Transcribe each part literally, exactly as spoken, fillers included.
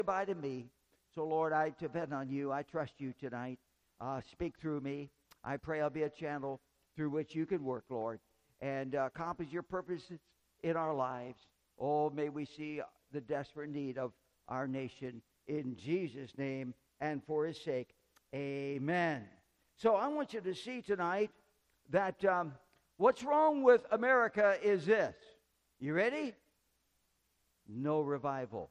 abide in me. So, Lord, I depend on you. I trust you tonight. Uh, speak through me. I pray I'll be a channel through which you can work, Lord, and uh, accomplish your purposes in our lives. Oh, may we see the desperate need of our nation in Jesus' name and for his sake. Amen. So I want you to see tonight that um, what's wrong with America is this. You ready? No revival.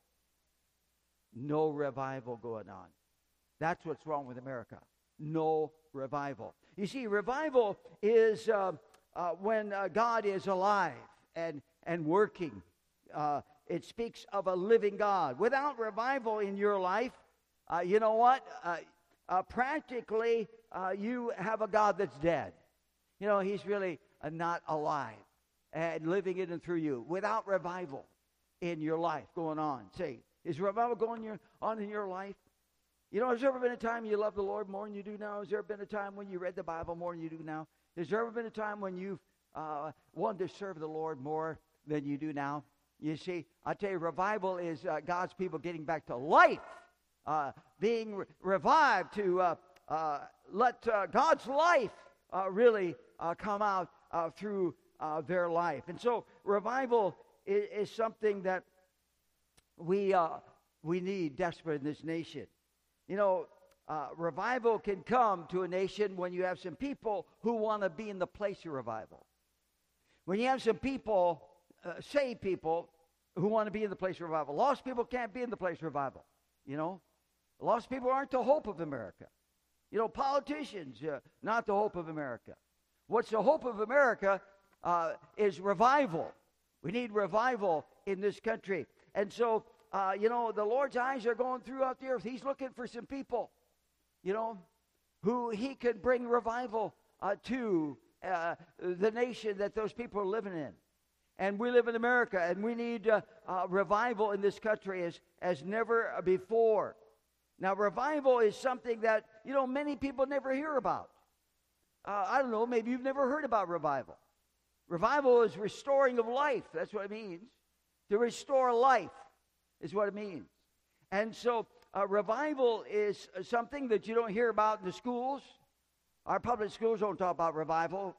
No revival going on. That's what's wrong with America. No revival. You see, revival is uh, uh, when uh, God is alive and, and working. Uh, it speaks of a living God. Without revival in your life, uh, you know what? Uh, uh, practically, uh, you have a God that's dead. You know, he's really uh, not alive and living in and through you. Without revival in your life going on. Say, is revival going your, on in your life? You know, has there ever been a time you love the Lord more than you do now? Has there been a time when you read the Bible more than you do now? Has there ever been a time when you've uh, wanted to serve the Lord more than you do now? You see, I tell you, revival is uh, God's people getting back to life, uh, being re- revived to uh, uh, let uh, God's life uh, really uh, come out uh, through uh, their life. And so revival is, is something that we uh, we need desperate in this nation. You know, uh, revival can come to a nation when you have some people who want to be in the place of revival. When you have some people, uh, saved people, who want to be in the place of revival. Lost people can't be in the place of revival, you know. Lost people aren't the hope of America. You know, politicians, uh, not the hope of America. What's the hope of America uh, is revival. We need revival in this country. And so, uh, you know, the Lord's eyes are going throughout the earth. He's looking for some people, you know, who he can bring revival uh, to uh, the nation that those people are living in. And we live in America, and we need uh, uh, revival in this country as, as never before. Now, revival is something that, you know, many people never hear about. Uh, I don't know, maybe you've never heard about revival. Revival is restoring of life. That's what it means. To restore life is what it means. And so uh, revival is something that you don't hear about in the schools. Our public schools don't talk about revival.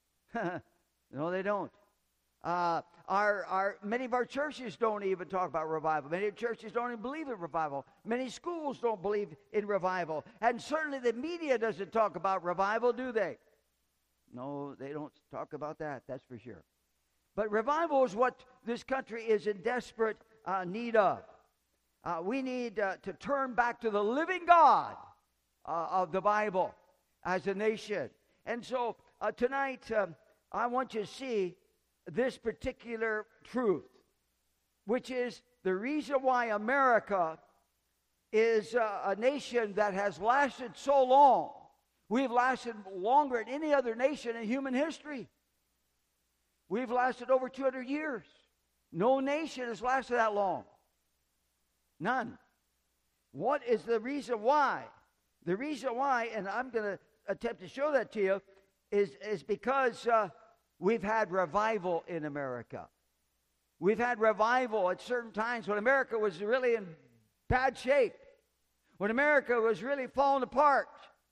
No, they don't. Uh, our, our, many of our churches don't even talk about revival. Many churches don't even believe in revival. Many schools don't believe in revival. And certainly the media doesn't talk about revival, do they? No, they don't talk about that, that's for sure. But revival is what this country is in desperate uh, need of. Uh, we need uh, to turn back to the living God uh, of the Bible as a nation. And so uh, tonight, um, I want you to see this particular truth, which is the reason why America is uh, a nation that has lasted so long. We've lasted longer than any other nation in human history. We've lasted over two hundred years. No nation has lasted that long. None. What is the reason why? The reason why, and I'm going to attempt to show that to you, is, is because uh, we've had revival in America. We've had revival at certain times when America was really in bad shape. When America was really falling apart.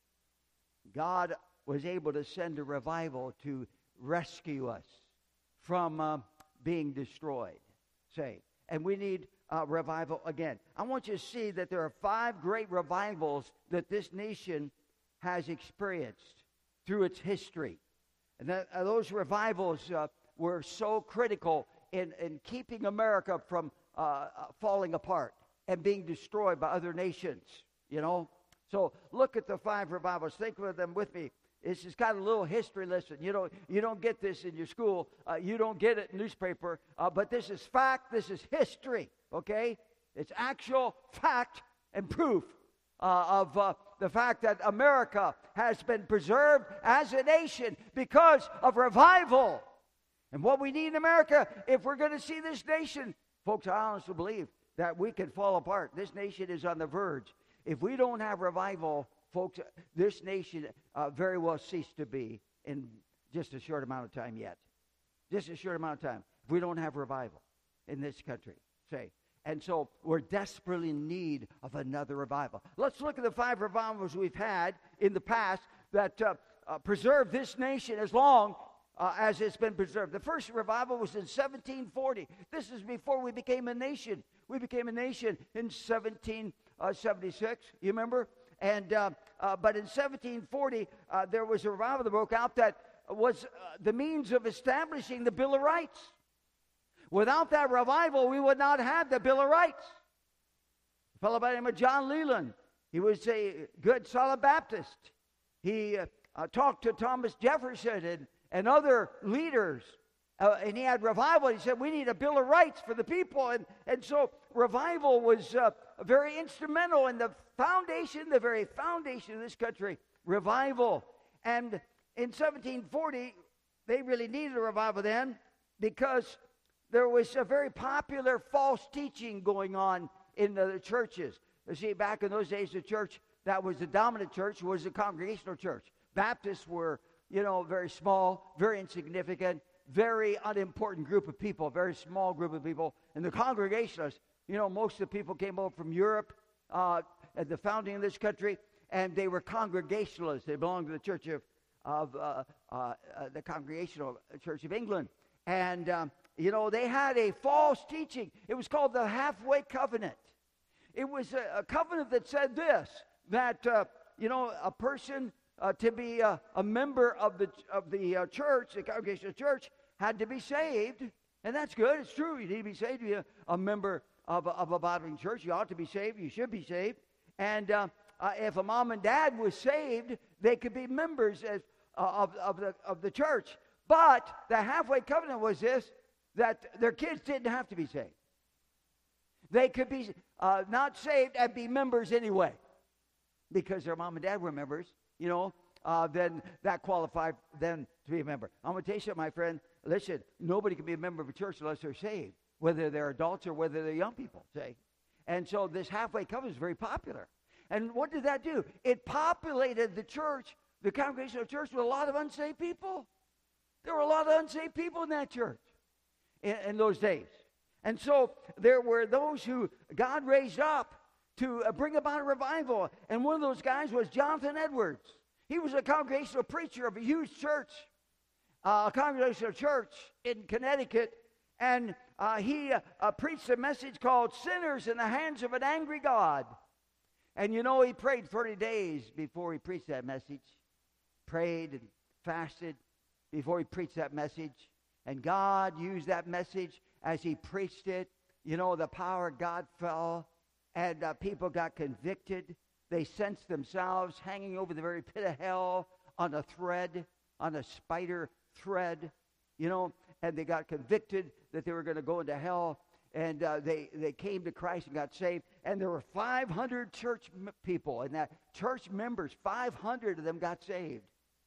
God was able to send a revival to rescue us from uh, being destroyed. Say, and we need uh, revival again. I want you to see that there are five great revivals that this nation has experienced through its history. And that, uh, those revivals uh, were so critical in, in keeping America from uh, uh, falling apart and being destroyed by other nations, you know. So look at the five revivals. Think of them with me. It's just kind of a little history lesson. You don't, you don't get this in your school. Uh, you don't get it in newspaper. Uh, but this is fact. This is history, okay? It's actual fact and proof uh, of uh, the fact that America has been preserved as a nation because of revival. And what we need in America, if we're going to see this nation, folks, I honestly believe that we can fall apart. This nation is on the verge. If we don't have revival, folks, this nation uh, very well ceased to be in just a short amount of time yet. Just a short amount of time. If we don't have revival in this country, say. And so we're desperately in need of another revival. Let's look at the five revivals we've had in the past that uh, uh, preserved this nation as long uh, as it's been preserved. The first revival was in seventeen forty. This is before we became a nation. We became a nation in seventeen seventy-six, you remember? And uh, uh, but in seventeen forty, uh, there was a revival that broke out that was uh, the means of establishing the Bill of Rights. Without that revival, we would not have the Bill of Rights. A fellow by the name of John Leland, he was a good, solid Baptist. He uh, uh, talked to Thomas Jefferson and, and other leaders, uh, and he had revival. He said, we need a Bill of Rights for the people. And, and so revival was uh, very instrumental in the foundation, the very foundation of this country, revival. And in seventeen forty, they really needed a revival then because there was a very popular false teaching going on in the churches. You see, back in those days, the church that was the dominant church was the Congregational church. Baptists were, you know, very small, very insignificant, very unimportant group of people, very small group of people. And the Congregationalists, you know, most of the people came over from Europe uh, at the founding of this country, and they were Congregationalists. They belonged to the Church of, of uh, uh, uh, the Congregational Church of England. And um, you know, they had a false teaching. It was called the halfway covenant. It was a, a covenant that said this, that, uh, you know, a person uh, to be a, a member of the of the uh, church, the Congregational church, had to be saved. And that's good. It's true. You need to be saved to be a, a member of a, of a Bible church. You ought to be saved. You should be saved. And uh, uh, if a mom and dad was saved, they could be members as, uh, of, of, the, of the church. But the halfway covenant was this, that their kids didn't have to be saved. They could be uh, not saved and be members anyway. Because their mom and dad were members, you know, uh, then that qualified them to be a member. I'm going to tell you something, my friend. Listen, nobody can be a member of a church unless they're saved, whether they're adults or whether they're young people, say. And so this halfway covenant is very popular. And what did that do? It populated the church, the Congregational church, with a lot of unsaved people. There were a lot of unsaved people in that church in, in those days. And so there were those who God raised up to uh, bring about a revival. And one of those guys was Jonathan Edwards. He was a Congregational preacher of a huge church, uh, a Congregational church in Connecticut. And uh, he uh, uh, preached a message called Sinners in the Hands of an Angry God. And you know, he prayed thirty days before he preached that message. Prayed and fasted before he preached that message. And God used that message as he preached it. You know, the power of God fell, and uh, people got convicted. They sensed themselves hanging over the very pit of hell on a thread, on a spider thread, you know, and they got convicted that they were going to go into hell. And uh, they, they came to Christ and got saved. And there were five hundred church m- people, and that church members, five hundred of them got saved.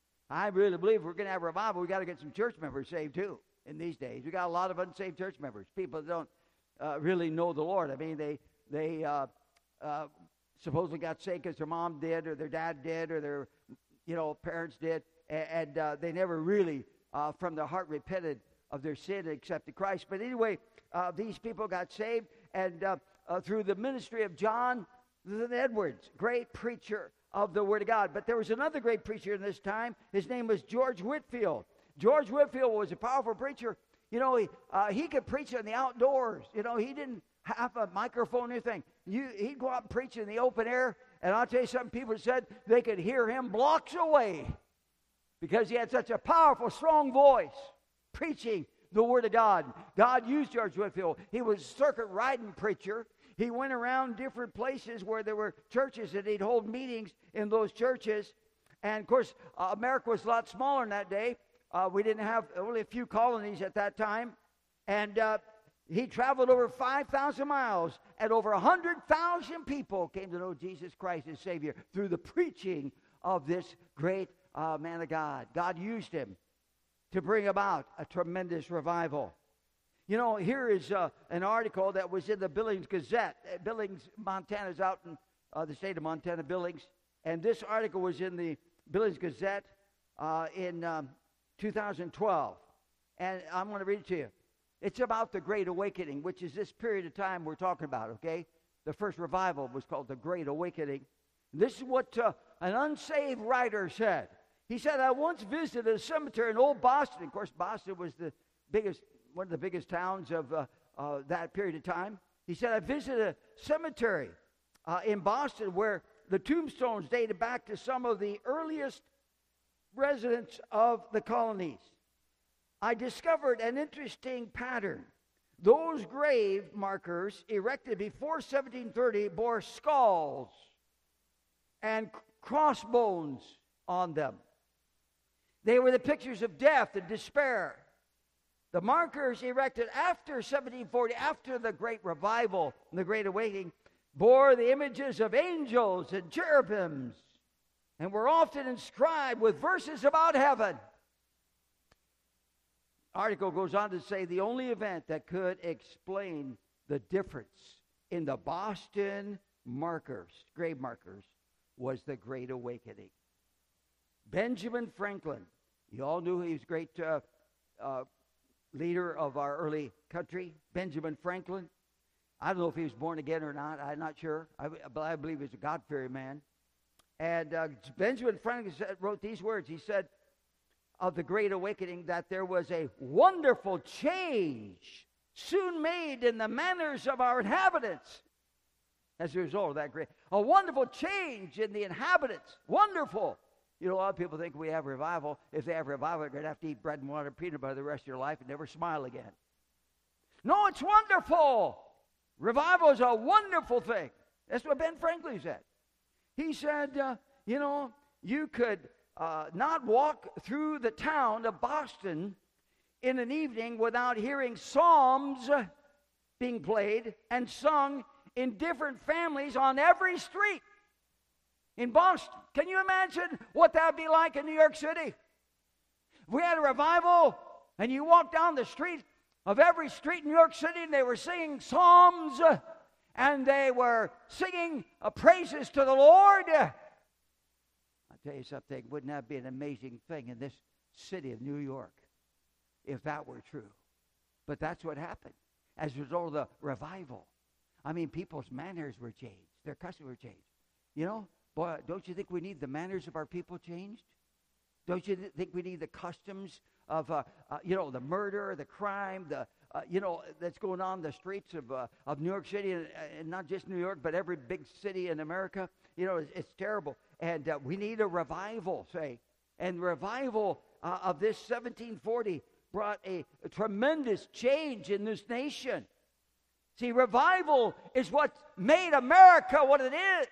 I really believe if we're going to have a revival, we got to get some church members saved too in these days. We got a lot of unsaved church members, people that don't uh, really know the Lord. I mean, they they uh, uh, supposedly got saved because their mom did, or their dad did, or their you know parents did, and, and uh, they never really, uh, from their heart, repented of their sin and accepted Christ. But anyway, uh, these people got saved, and uh, uh, through the ministry of John Edwards, great preacher of the Word of God. But there was another great preacher in this time. His name was George Whitefield. George Whitefield was a powerful preacher. You know, he, uh, he could preach in the outdoors. You know, he didn't have a microphone or anything. You, he'd go out and preach in the open air, and I'll tell you something, people said they could hear him blocks away because he had such a powerful, strong voice preaching the Word of God. God used George Whitefield. He was a circuit riding preacher. He went around different places where there were churches, and he'd hold meetings in those churches. And, of course, uh, America was a lot smaller in that day. Uh, we didn't have only a few colonies at that time. And uh, he traveled over five thousand miles, and over one hundred thousand people came to know Jesus Christ as Savior through the preaching of this great uh, man of God. God used him to bring about a tremendous revival. You know, here is uh, an article that was in the Billings Gazette. Uh, Billings, Montana is out in uh, the state of Montana, Billings. And this article was in the Billings Gazette uh, in um, two thousand twelve. And I'm going to read it to you. It's about the Great Awakening, which is this period of time we're talking about, okay? The first revival was called the Great Awakening. This is what uh, an unsaved writer said. He said, I once visited a cemetery in Old Boston. Of course, Boston was the biggest, one of the biggest towns of uh, uh, that period of time. He said, I visited a cemetery uh, in Boston where the tombstones dated back to some of the earliest residents of the colonies. I discovered an interesting pattern. Those grave markers erected before seventeen thirty bore skulls and crossbones on them. They were the pictures of death and despair. The markers erected after seventeen forty, after the Great Revival and the Great Awakening, bore the images of angels and cherubims and were often inscribed with verses about heaven. Article goes on to say the only event that could explain the difference in the Boston markers, grave markers, was the Great Awakening. Benjamin Franklin, you all knew he was a great uh, uh, leader of our early country. Benjamin Franklin. I don't know if he was born again or not. I'm not sure. I, but I believe he was a God-fearing man. And uh, Benjamin Franklin said, wrote these words. He said, of the Great Awakening, that there was a wonderful change soon made in the manners of our inhabitants as a result of that great, a wonderful change in the inhabitants. Wonderful. You know, a lot of people think we have revival. If they have revival, they're going to have to eat bread and water and peanut butter the rest of your life and never smile again. No, it's wonderful. Revival is a wonderful thing. That's what Ben Franklin said. He said, uh, you know, you could Uh, not walk through the town of Boston in an evening without hearing psalms being played and sung in different families on every street in Boston. Can you imagine what that would be like in New York City? If we had a revival and you walk down the street of every street in New York City and they were singing psalms and they were singing uh, praises to the Lord. Tell you something, wouldn't that be an amazing thing in this city of New York if that were true? But that's what happened as a result of the revival. I mean, people's manners were changed. Their customs were changed. You know, boy, don't you think we need the manners of our people changed? Don't you th- think we need the customs of, uh, uh, you know, the murder, the crime, the, uh, you know, that's going on in the streets of uh, of New York City, and, and not just New York, but every big city in America? You know, it's, it's terrible. And uh, we need a revival, say. And revival uh, of this seventeen forty brought a, a tremendous change in this nation. See, revival is what made America what it is.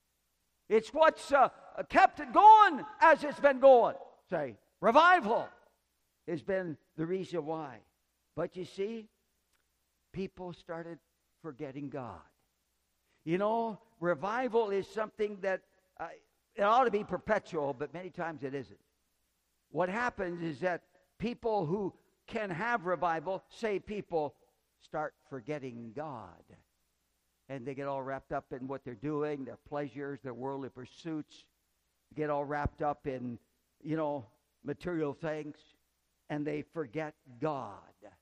It's what's uh, kept it going as it's been going. Say, revival has been the reason why. But you see, people started forgetting God. You know, revival is something that uh, it ought to be perpetual, but many times it isn't. What happens is that people who can have revival, say people, start forgetting God. And they get all wrapped up in what they're doing, their pleasures, their worldly pursuits, get all wrapped up in, you know, material things, and they forget God.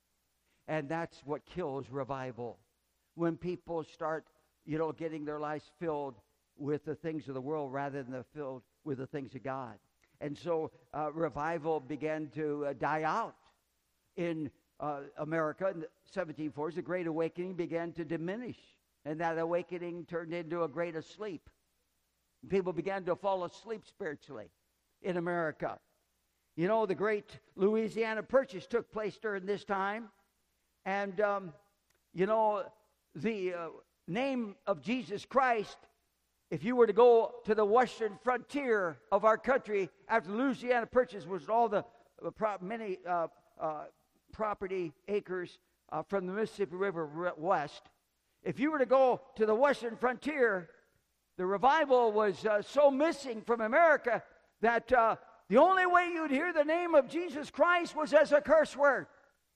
And that's what kills revival. When people start, you know, getting their lives filled with the things of the world rather than filled with the things of God. And so uh, revival began to uh, die out in uh, America in the seventeen forties. The Great Awakening began to diminish. And that awakening turned into a great asleep. People began to fall asleep spiritually in America. You know, the great Louisiana Purchase took place during this time. And, um, you know, the uh, name of Jesus Christ, if you were to go to the western frontier of our country after Louisiana Purchase, was all the uh, pro- many uh, uh, property acres uh, from the Mississippi River west. If you were to go to the western frontier, the revival was uh, so missing from America that uh, the only way you'd hear the name of Jesus Christ was as a curse word.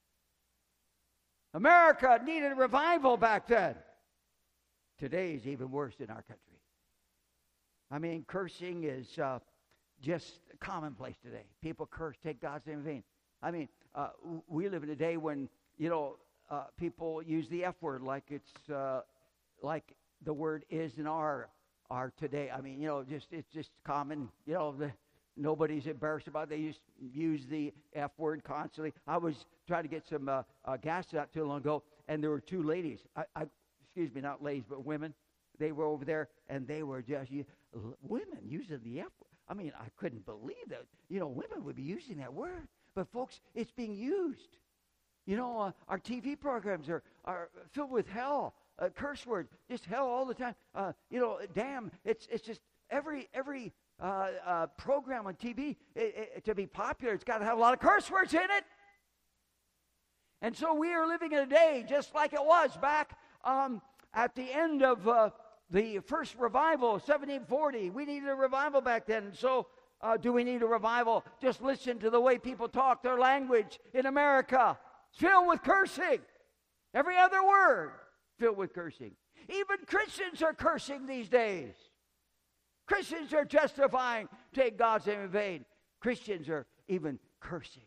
America needed a revival back then. Today is even worse in our country. I mean, cursing is uh, just commonplace today. People curse, take God's name in vain. I mean, uh, we live in a day when, you know, uh, people use the F word like it's uh, like the word is and are are today. I mean, you know, just it's just common. You know, the, nobody's embarrassed about it. They use use the F word constantly. I was trying to get some uh, uh, gas not too long ago, and there were two ladies. I, I excuse me, not ladies, but women. They were over there, and they were just you, women using the F word. I mean, I couldn't believe that. You know, women would be using that word. But, folks, it's being used. You know, uh, our T V programs are, are filled with hell, uh, curse words, just hell all the time. Uh, you know, damn, it's it's just every every uh, uh, program on T V, it, it, to be popular, it's got to have a lot of curse words in it. And so we are living in a day just like it was back um, at the end of uh, the first revival, seventeen forty. We needed a revival back then. And so uh, do we need a revival? Just listen to the way people talk. Their language in America is filled with cursing. Every other word filled with cursing. Even Christians are cursing these days. Christians are justifying, take God's name in vain. Christians are even cursing.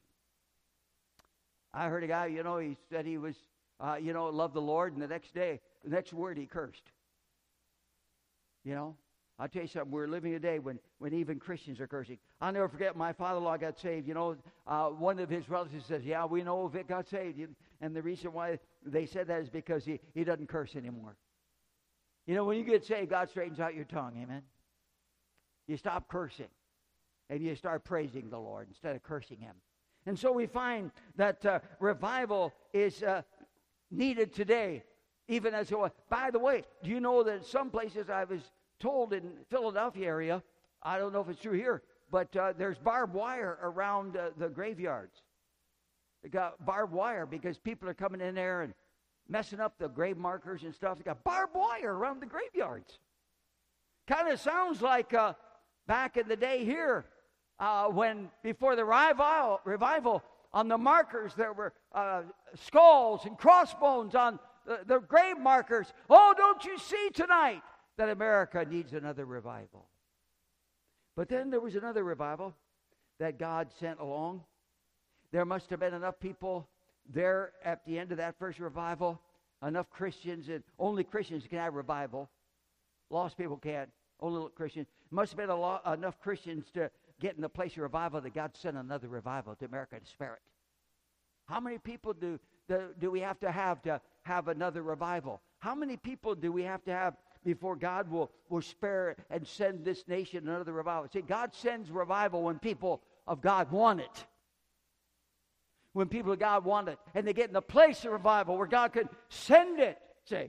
I heard a guy, you know, he said he was, uh, you know, loved the Lord, and the next day, the next word he cursed. You know, I'll tell you something, we're living a day when, when even Christians are cursing. I'll never forget, my father-in-law got saved. You know, uh, one of his relatives says, yeah, we know Vic got saved. And the reason why they said that is because he, he doesn't curse anymore. You know, when you get saved, God straightens out your tongue, amen? You stop cursing, and you start praising the Lord instead of cursing him. And so we find that uh, revival is uh, needed today, even as it was. By the way, do you know that some places, I was told in Philadelphia area, I don't know if it's true here, but uh, there's barbed wire around uh, the graveyards. They got barbed wire because people are coming in there and messing up the grave markers and stuff. They got barbed wire around the graveyards. Kind of sounds like uh, back in the day here, uh, when before the revival, revival, on the markers there were uh, skulls and crossbones on the, the grave markers. Oh, don't you see tonight that America needs another revival? But then there was another revival that God sent along. There must have been enough people there at the end of that first revival, enough Christians, and only Christians can have revival. Lost people can't. Only Christians. Must have been a lot, enough Christians to get in the place of revival that God sent another revival to America to spare it. How many people do, do, do we have to have to have another revival? How many people do we have to have before God will, will spare and send this nation another revival? See, God sends revival when people of God want it. When people of God want it. And they get in the place of revival where God can send it. See?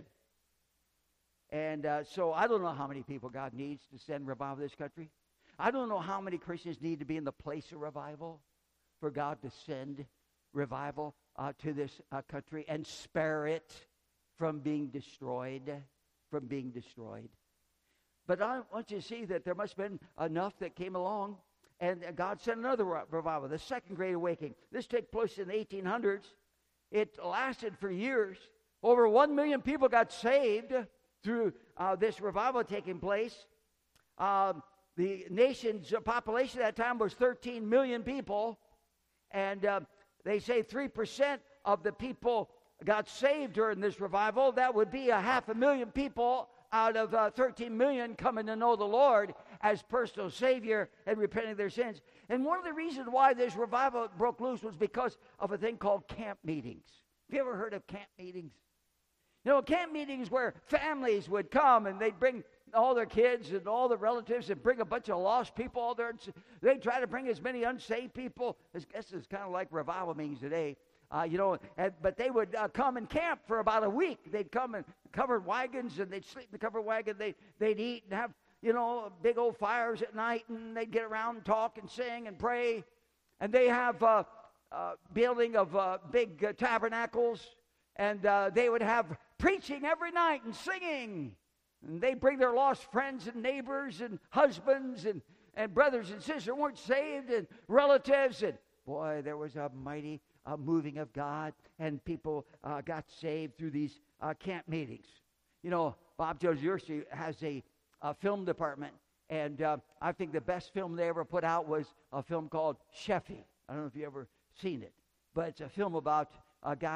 And uh, so I don't know how many people God needs to send revival to this country. I don't know how many Christians need to be in the place of revival for God to send revival uh, to this uh, country and spare it from being destroyed, from being destroyed. But I want you to see that there must have been enough that came along, and God sent another revival, the Second Great Awakening. This took place in the eighteen hundreds. It lasted for years. Over one million people got saved through uh, this revival taking place. Um, the nation's population at that time was thirteen million people, and uh, they say three percent of the people got saved during this revival. That would be a half a million people out of uh, thirteen million coming to know the Lord as personal Savior and repenting their sins. And one of the reasons why this revival broke loose was because of a thing called camp meetings. Have you ever heard of camp meetings? You know, camp meetings where families would come and they'd bring all their kids and all the relatives and bring a bunch of lost people all there. They'd try to bring as many unsaved people. I guess it's kind of like revival meetings today. Uh, you know, and, but they would uh, come and camp for about a week. They'd come in covered wagons, and they'd sleep in the covered wagon. They, they'd eat and have, you know, big old fires at night, and they'd get around and talk and sing and pray. And they have uh, uh, building of uh, big uh, tabernacles, and uh, they would have preaching every night and singing. And they'd bring their lost friends and neighbors and husbands and, and brothers and sisters who weren't saved and relatives. And boy, there was a mighty uh, moving of God, and people uh, got saved through these uh, camp meetings. You know, Bob Jones University has a, a film department, and uh, I think the best film they ever put out was a film called Sheffy. I don't know if you ever seen it, but it's a film about a guy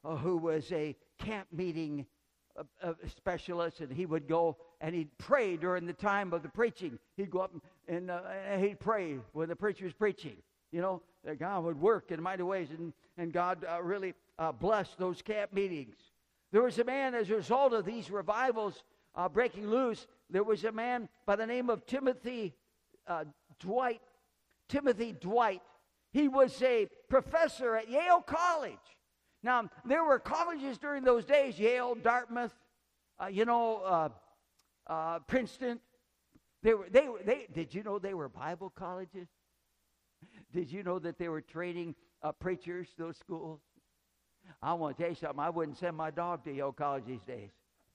uh, who was a camp meeting uh, uh, specialist, and he would go and he'd pray during the time of the preaching. He'd go up and, and, uh, and he'd pray when the preacher was preaching. You know, that God would work in mighty ways, and, and God uh, really uh, blessed those camp meetings. There was a man, as a result of these revivals uh, breaking loose, there was a man by the name of Timothy uh, Dwight. Timothy Dwight. He was a professor at Yale College. Now, there were colleges during those days, Yale, Dartmouth, uh, you know, uh, uh, Princeton. They were, they, were, they, did you know they were Bible colleges? Did you know that they were training uh, preachers, those schools? I want to tell you something. I wouldn't send my dog to Yale College these days.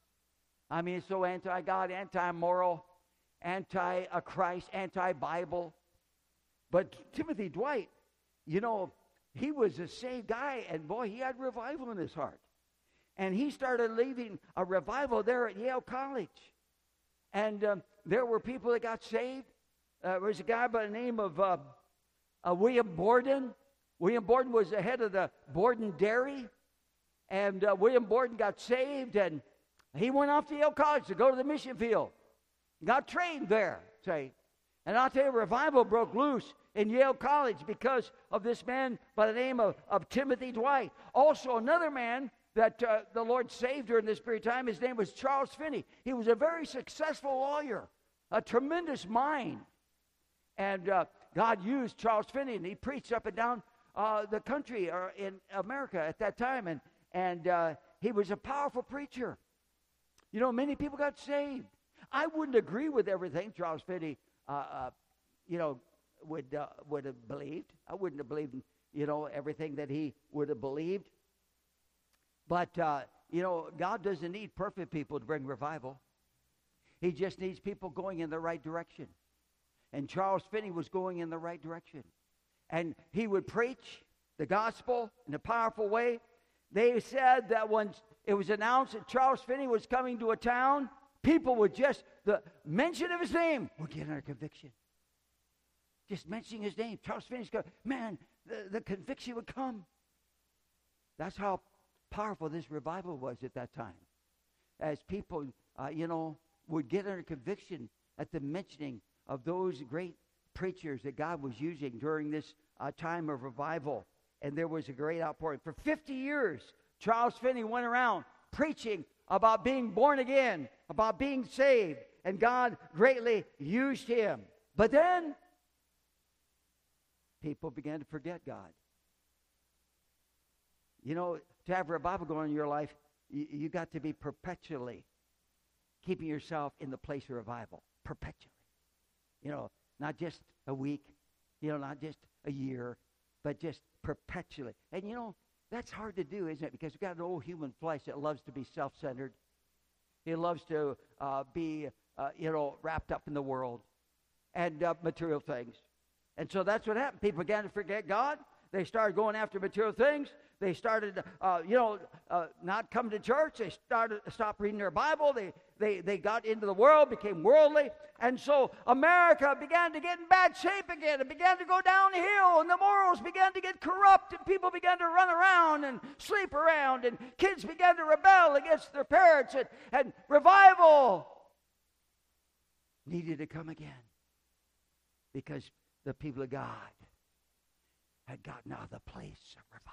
I mean, it's so anti-God, anti-moral, anti-Christ, anti-Bible. But Timothy Dwight, you know, he was a saved guy, and boy, he had revival in his heart. And he started leading a revival there at Yale College. And um, there were people that got saved. Uh, there was a guy by the name of uh, uh, William Borden. William Borden was the head of the Borden Dairy. And uh, William Borden got saved, and he went off to Yale College to go to the mission field. Got trained there, say. And I'll tell you, revival broke loose in Yale College because of this man by the name of, of Timothy Dwight. Also, another man that uh, the Lord saved during this period of time, his name was Charles Finney. He was a very successful lawyer, a tremendous mind. And uh, God used Charles Finney, and he preached up and down uh, the country or in America at that time. And, and uh, he was a powerful preacher. You know, many people got saved. I wouldn't agree with everything Charles Finney, uh, uh, you know, would uh, would have believed. I wouldn't have believed, you know, everything that he would have believed. But, uh, you know, God doesn't need perfect people to bring revival. He just needs people going in the right direction. And Charles Finney was going in the right direction. And he would preach the gospel in a powerful way. They said that when it was announced that Charles Finney was coming to a town, people would just, the mention of his name would get under conviction. Just mentioning his name, Charles Finney's coming. Man, the, the conviction would come. That's how powerful this revival was at that time. As people, uh, you know, would get under conviction at the mentioning of those great preachers that God was using during this uh, time of revival. And there was a great outpouring. For fifty years, Charles Finney went around preaching about being born again, about being saved, and God greatly used him. But then, people began to forget God. You know, to have revival going on in your life, you, you got to be perpetually keeping yourself in the place of revival. Perpetually. You know, not just a week, you know, not just a year, but just perpetually. And you know, that's hard to do, isn't it? Because we've got an old human flesh that loves to be self-centered. He loves to uh, be, uh, you know, wrapped up in the world and uh, material things. And so that's what happened. People began to forget God. They started going after material things. They started, uh, you know, uh, not coming to church. They started stopped reading their Bible. They, they, they got into the world, became worldly. And so America began to get in bad shape again. It began to go downhill, and the morals began to get corrupt, and people began to run around and sleep around, and kids began to rebel against their parents, and, and revival needed to come again because the people of God had gotten out of the place of revival.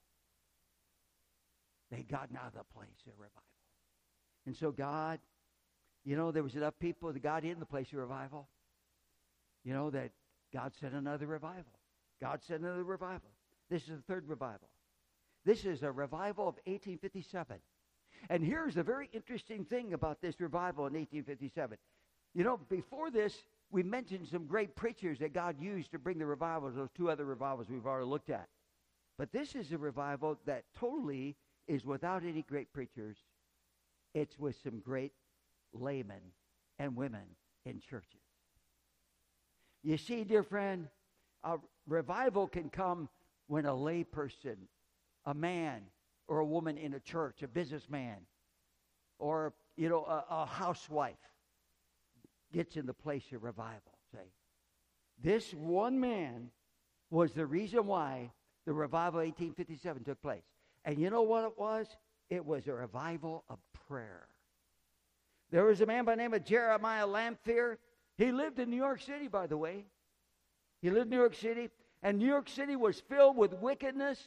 They had gotten out of the place of revival. And so God, you know, there was enough people that got in the place of revival, you know, that God sent another revival. God sent another revival. This is the third revival. This is a revival of eighteen fifty-seven. And here's the very interesting thing about this revival in eighteen fifty-seven. You know, before this, we mentioned some great preachers that God used to bring the revivals, those two other revivals we've already looked at. But this is a revival that totally is without any great preachers. It's with some great laymen and women in churches. You see, dear friend, a revival can come when a lay person, a man or a woman in a church, a businessman, or, you know, a, a housewife gets in the place of revival. Say, this one man was the reason why the revival of eighteen fifty-seven took place. And you know what it was? It was a revival of prayer. There was a man by the name of Jeremiah Lamphere. He lived in New York City, by the way. He lived in New York City, and New York City was filled with wickedness.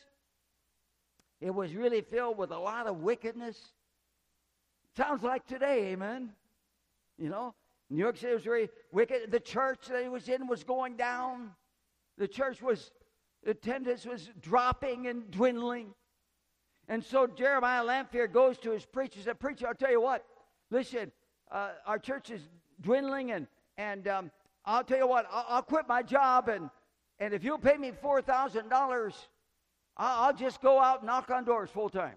It was really filled with a lot of wickedness. Sounds like today, amen? You know, New York City was very wicked. The church that he was in was going down. The church was, attendance was dropping and dwindling. And so Jeremiah Lamphere goes to his preacher and said, "Preacher, I'll tell you what. Listen, uh, our church is dwindling, and and um, I'll tell you what. I'll, I'll quit my job, and and if you'll pay me four thousand dollars, I'll, I'll just go out and knock on doors full time."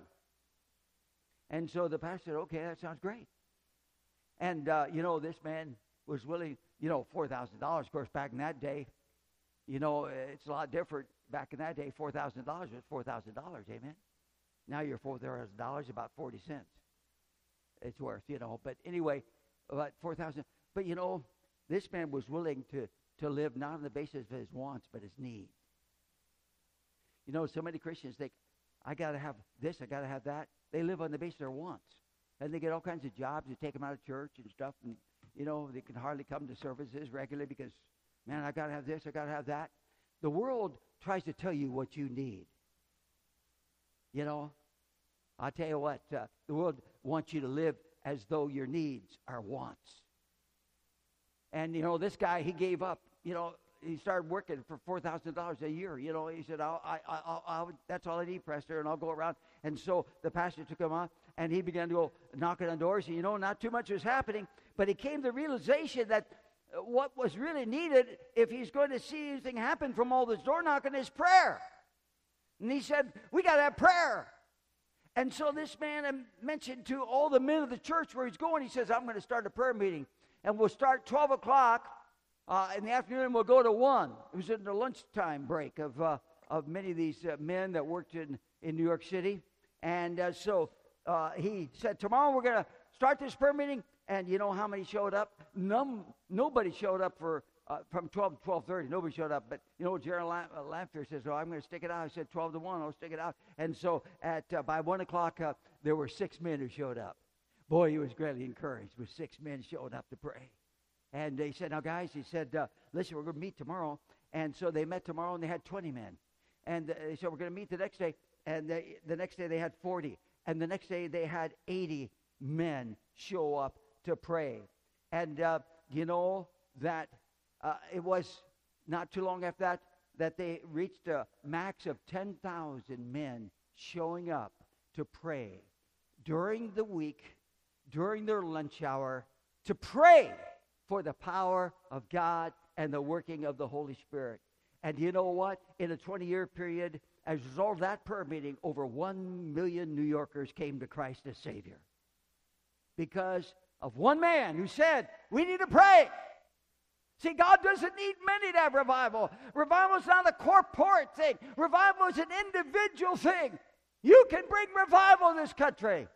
And so the pastor said, "Okay, that sounds great." And uh, you know, this man was willing. You know, four thousand dollars. Of course, back in that day, you know, it's a lot different. Back in that day, four thousand dollars was four thousand dollars. Amen. Now your four thousand dollars about forty cents. It's worth, you know. But anyway, about four thousand dollars. But, you know, this man was willing to, to live not on the basis of his wants, but his needs. You know, so many Christians think, I got to have this, I got to have that. They live on the basis of their wants. And they get all kinds of jobs that take them out of church and stuff. And, you know, they can hardly come to services regularly because, man, I got to have this, I got to have that. The world tries to tell you what you need. You know, I'll tell you what, uh, the world wants you to live as though your needs are wants. And, you know, this guy, he gave up. You know, he started working for four thousand dollars a year. You know, he said, I'll, I, I, I'll, I'll, that's all I need, Pastor, and I'll go around. And so the pastor took him on, and he began to go knocking on doors. And, you know, not too much was happening, but he came to the realization that what was really needed, if he's going to see anything happen from all this door knocking, is prayer. And he said, we got to have prayer. And so this man mentioned to all the men of the church where he's going, he says, I'm going to start a prayer meeting. And we'll start twelve o'clock uh, in the afternoon, and we'll go to one. It was in the lunchtime break of uh, of many of these uh, men that worked in, in New York City. And uh, so uh, he said, tomorrow we're going to start this prayer meeting. And you know how many showed up? None, nobody showed up for Uh, from twelve to twelve thirty, nobody showed up. But, you know, Jerry Lamphere says, oh, I'm going to stick it out. I said twelve to one, I'll stick it out. And so at uh, by one o'clock, uh, there were six men who showed up. Boy, he was greatly encouraged with six men showing up to pray. And he said, now, guys, he said, uh, listen, we're going to meet tomorrow. And so they met tomorrow, and they had twenty men. And uh, they said, we're going to meet the next day. And they, the next day they had forty. And the next day they had eighty men show up to pray. And, uh, you know, that... Uh, it was not too long after that that they reached a max of ten thousand men showing up to pray during the week, during their lunch hour, to pray for the power of God and the working of the Holy Spirit. And you know what? In a twenty-year period, as a result of that prayer meeting, over one million New Yorkers came to Christ as Savior. Because of one man who said, we need to pray. See, God doesn't need many to have revival. Revival is not a corporate thing. Revival is an individual thing. You can bring revival in this country.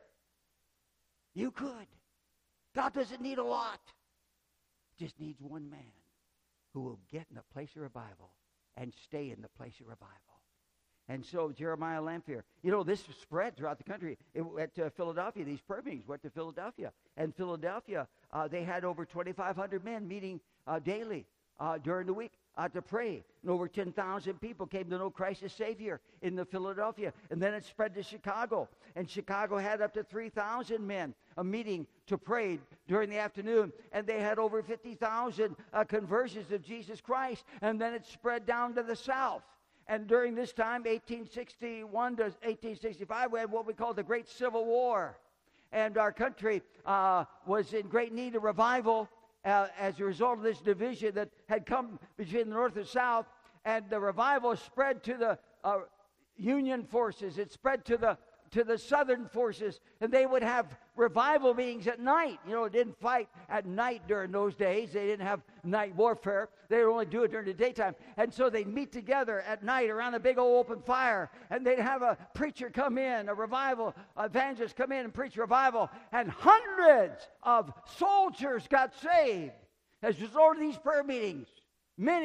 You could. God doesn't need a lot. He just needs one man who will get in the place of revival and stay in the place of revival. And so Jeremiah Lamphere, you know, this spread throughout the country. It went to Philadelphia. These prayer meetings went to Philadelphia. And Philadelphia, uh, they had over twenty-five hundred men meeting uh, daily uh, during the week uh, to pray. And over ten thousand people came to know Christ as Savior in the Philadelphia. And then it spread to Chicago. And Chicago had up to three thousand men a meeting to pray during the afternoon. And they had over fifty thousand uh, conversions of Jesus Christ. And then it spread down to the South. And during this time, eighteen sixty-one to eighteen sixty-five, we had what we call the Great Civil War. And our country uh, was in great need of revival uh, as a result of this division that had come between the North and South. And the revival spread to the uh, Union forces. It spread to the to the Southern forces, and they would have revival meetings at night. You know, they didn't fight at night during those days. They didn't have night warfare. They would only do it during the daytime. And so they'd meet together at night around a big old open fire, and they'd have a preacher come in, a revival evangelist come in and preach revival, and hundreds of soldiers got saved as a result of these prayer meetings. Many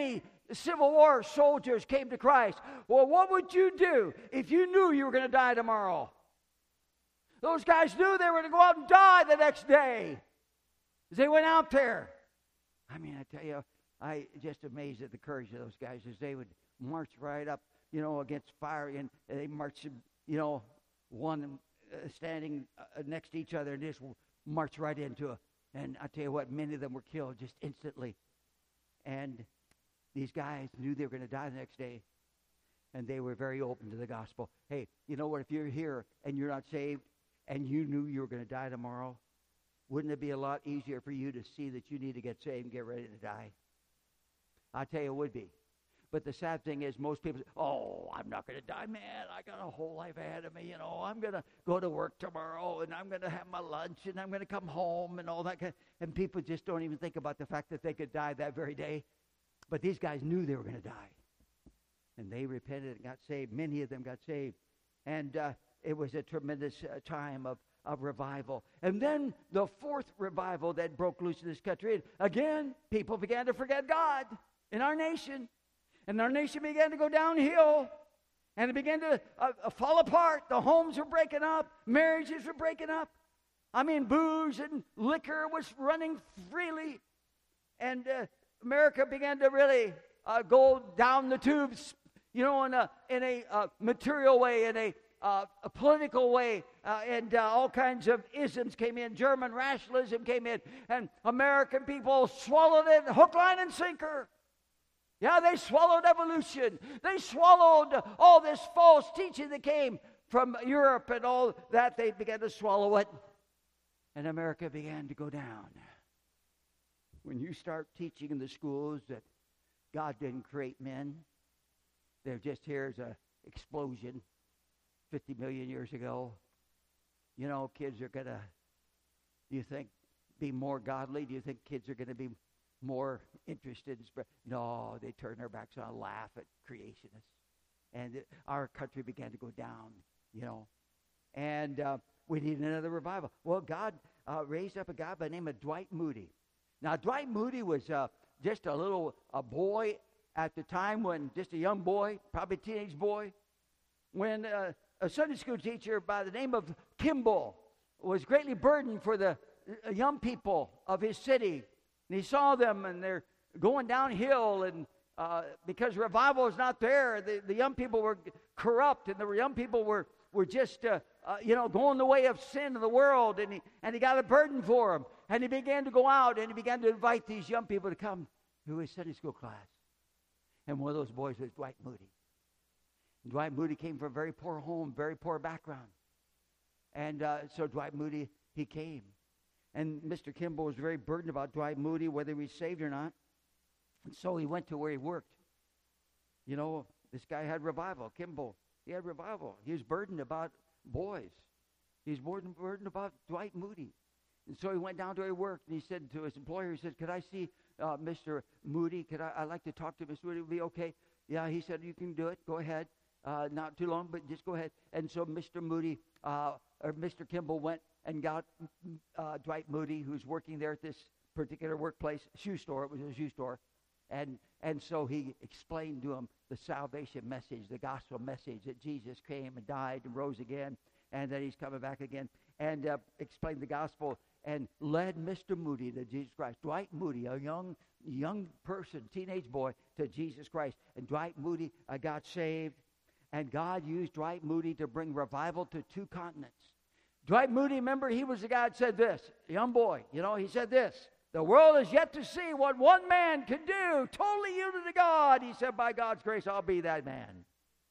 Civil War soldiers came to Christ. Well, what would you do if you knew you were going to die tomorrow? Those guys knew they were going to go out and die the next day. As they went out there. I mean, I tell you, I just amazed at the courage of those guys as they would march right up, you know, against fire, and they marched, you know, one uh, standing uh, next to each other, and just march right into it. And I tell you what, many of them were killed just instantly. And these guys knew they were going to die the next day, and they were very open to the gospel. Hey, you know what? If you're here and you're not saved, and you knew you were going to die tomorrow, wouldn't it be a lot easier for you to see that you need to get saved and get ready to die? I tell you, it would be. But the sad thing is, most people say, oh, I'm not going to die, man. I got a whole life ahead of me. You know, I'm going to go to work tomorrow, and I'm going to have my lunch, and I'm going to come home, and all that kind of, and people just don't even think about the fact that they could die that very day. But these guys knew they were going to die. And they repented and got saved. Many of them got saved. And uh, it was a tremendous uh, time of, of revival. And then the fourth revival that broke loose in this country, again, people began to forget God in our nation. And our nation began to go downhill. And it began to uh, fall apart. The homes were breaking up. Marriages were breaking up. I mean, booze and liquor was running freely. And uh, America began to really uh, go down the tubes, you know, in a, in a uh, material way, in a, uh, a political way, uh, and uh, all kinds of isms came in. German rationalism came in, and American people swallowed it hook, line, and sinker. Yeah, they swallowed evolution. They swallowed all this false teaching that came from Europe and all that. They began to swallow it, and America began to go down. When you start teaching in the schools that God didn't create men, they're just here as an explosion fifty million years ago, you know, kids are going to, do you think, be more godly? Do you think kids are going to be more interested in spread? No, they turn their backs on, laugh at creationists. And it, our country began to go down, you know. And uh, we need another revival. Well, God uh, raised up a guy by the name of Dwight Moody. Now, Dwight Moody was uh, just a little a boy at the time, when just a young boy, probably a teenage boy, when uh, a Sunday school teacher by the name of Kimball was greatly burdened for the uh, young people of his city. And he saw them, and they're going downhill, and uh, because revival is not there, the, the young people were corrupt, and the young people were, were just, uh, uh, you know, going the way of sin of the world, and he, and he got a burden for them. And he began to go out, and he began to invite these young people to come to his Sunday school class. And one of those boys was Dwight Moody. And Dwight Moody came from a very poor home, very poor background. And uh, so Dwight Moody, he came. And Mister Kimball was very burdened about Dwight Moody, whether he was saved or not. And so he went to where he worked. You know, this guy had revival. Kimball, he had revival. He was burdened about boys. He was burdened, burdened about Dwight Moody. And so he went down to where he worked, and he said to his employer, he said, could I see uh, Mister Moody? Could I, I'd like to talk to Mister Moody. Would it be okay? Yeah, he said, you can do it. Go ahead. Uh, not too long, but just go ahead. And so Mister Moody, uh, or Mister Kimball went and got uh, Dwight Moody, who's working there at this particular workplace, shoe store. It was a shoe store. And, and so he explained to him the salvation message, the gospel message, that Jesus came and died and rose again, and that he's coming back again, and uh, explained the gospel, and led Mister Moody to Jesus Christ. Dwight Moody, a young young person, teenage boy, to Jesus Christ. And Dwight Moody uh, got saved, and God used Dwight Moody to bring revival to two continents. Dwight Moody, remember, he was the guy that said this, a young boy, you know, he said this, the world is yet to see what one man can do, totally yielded to God. He said, by God's grace, I'll be that man.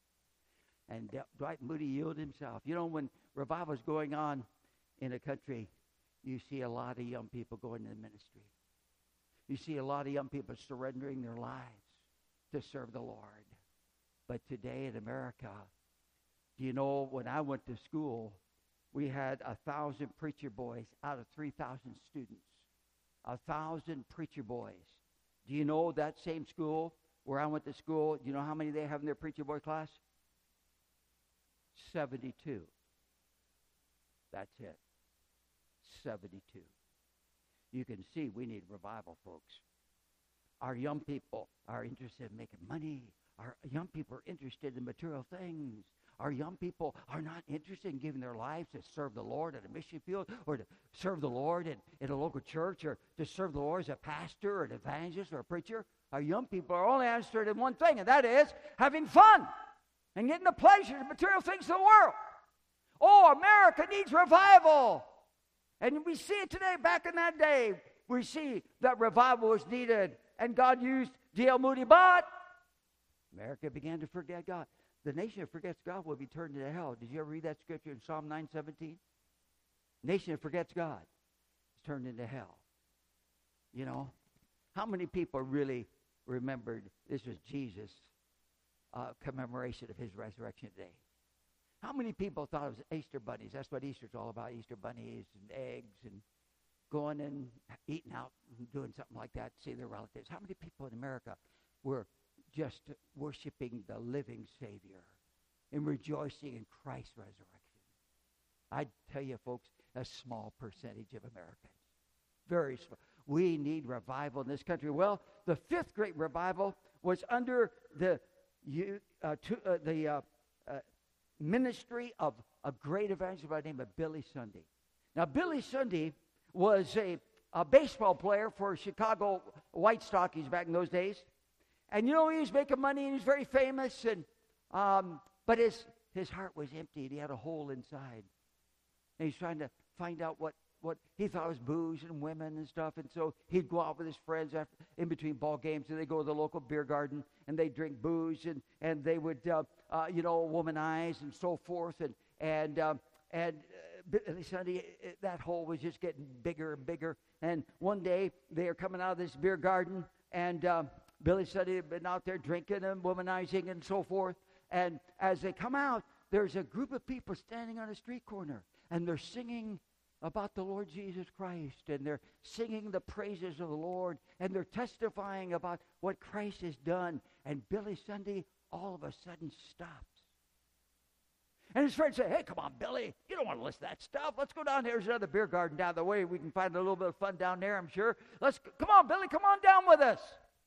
And D- Dwight Moody yielded himself. You know, when revival is going on in a country, you see a lot of young people going into the ministry. You see a lot of young people surrendering their lives to serve the Lord. But today in America, do you know, when I went to school, we had a thousand preacher boys out of three thousand students. A thousand preacher boys. Do you know that same school where I went to school, do you know how many they have in their preacher boy class? seventy-two. That's it. seventy-two. You can see we need revival, folks. Our young people are interested in making money. Our young people are interested in material things. Our young people are not interested in giving their lives to serve the Lord at a mission field or to serve the Lord in, in a local church or to serve the Lord as a pastor or an evangelist or a preacher. Our young people are only interested in one thing, and that is having fun and getting the pleasures of material things of the world. Oh, America needs revival. And we see it today. Back in that day, we see that revival was needed, and God used D L Moody, but America began to forget God. The nation that forgets God will be turned into hell. Did you ever read that scripture in Psalm nine seventeen? Nation that forgets God is turned into hell. You know, how many people really remembered this was Jesus' uh, commemoration of his resurrection day? How many people thought it was Easter bunnies? That's what Easter's all about, Easter bunnies and eggs and going and eating out and doing something like that, see their relatives. How many people in America were just worshiping the living Savior and rejoicing in Christ's resurrection? I tell you, folks, a small percentage of Americans. Very small. We need revival in this country. Well, the fifth great revival was under the uh, to, uh, the uh, uh, ministry of a great evangelist by the name of Billy Sunday. Now, Billy Sunday was a, a baseball player for Chicago White Stockings back in those days. And, you know, he was making money, and he was very famous, and um, but his, his heart was empty, and he had a hole inside. And he's trying to find out what, what he thought was booze and women and stuff, and so he'd go out with his friends after, in between ball games, and they'd go to the local beer garden, and they'd drink booze, and, and they would, uh, uh, you know, womanize and so forth, and, and, um, and uh, Billy Sunday, that hole was just getting bigger and bigger, and one day they are coming out of this beer garden, and um, Billy Sunday had been out there drinking and womanizing and so forth. And as they come out, there's a group of people standing on a street corner. And they're singing about the Lord Jesus Christ. And they're singing the praises of the Lord. And they're testifying about what Christ has done. And Billy Sunday all of a sudden stops. And his friends say, hey, come on, Billy. You don't want to listen to that stuff. Let's go down there. There's another beer garden down the way. We can find a little bit of fun down there, I'm sure. Let's come on, Billy. Come on down with us.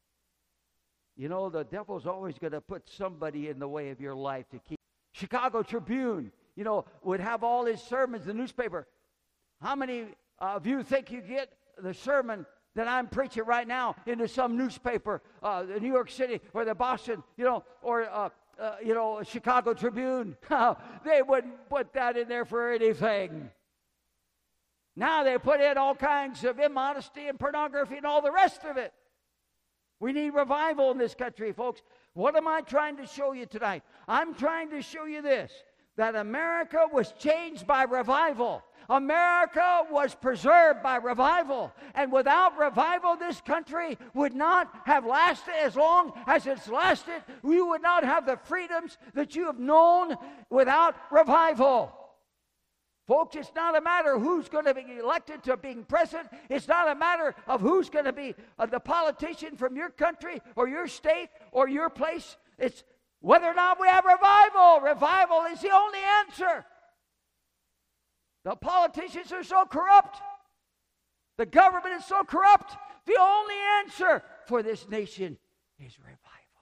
You know, the devil's always going to put somebody in the way of your life to keep. Chicago Tribune, you know, would have all his sermons in the newspaper. How many of you think you get the sermon that I'm preaching right now into some newspaper, uh, the New York City or the Boston, you know, or, uh, uh, you know, Chicago Tribune? They wouldn't put that in there for anything. Now they put in all kinds of immodesty and pornography and all the rest of it. We need revival in this country, folks. What am I trying to show you tonight? I'm trying to show you this, that America was changed by revival. America was preserved by revival. And without revival, this country would not have lasted as long as it's lasted. We would not have the freedoms that you have known without revival. Folks, it's not a matter of who's going to be elected to being president. It's not a matter of who's going to be uh, the politician from your country or your state or your place. It's whether or not we have revival. Revival is the only answer. The politicians are so corrupt. The government is so corrupt. The only answer for this nation is revival.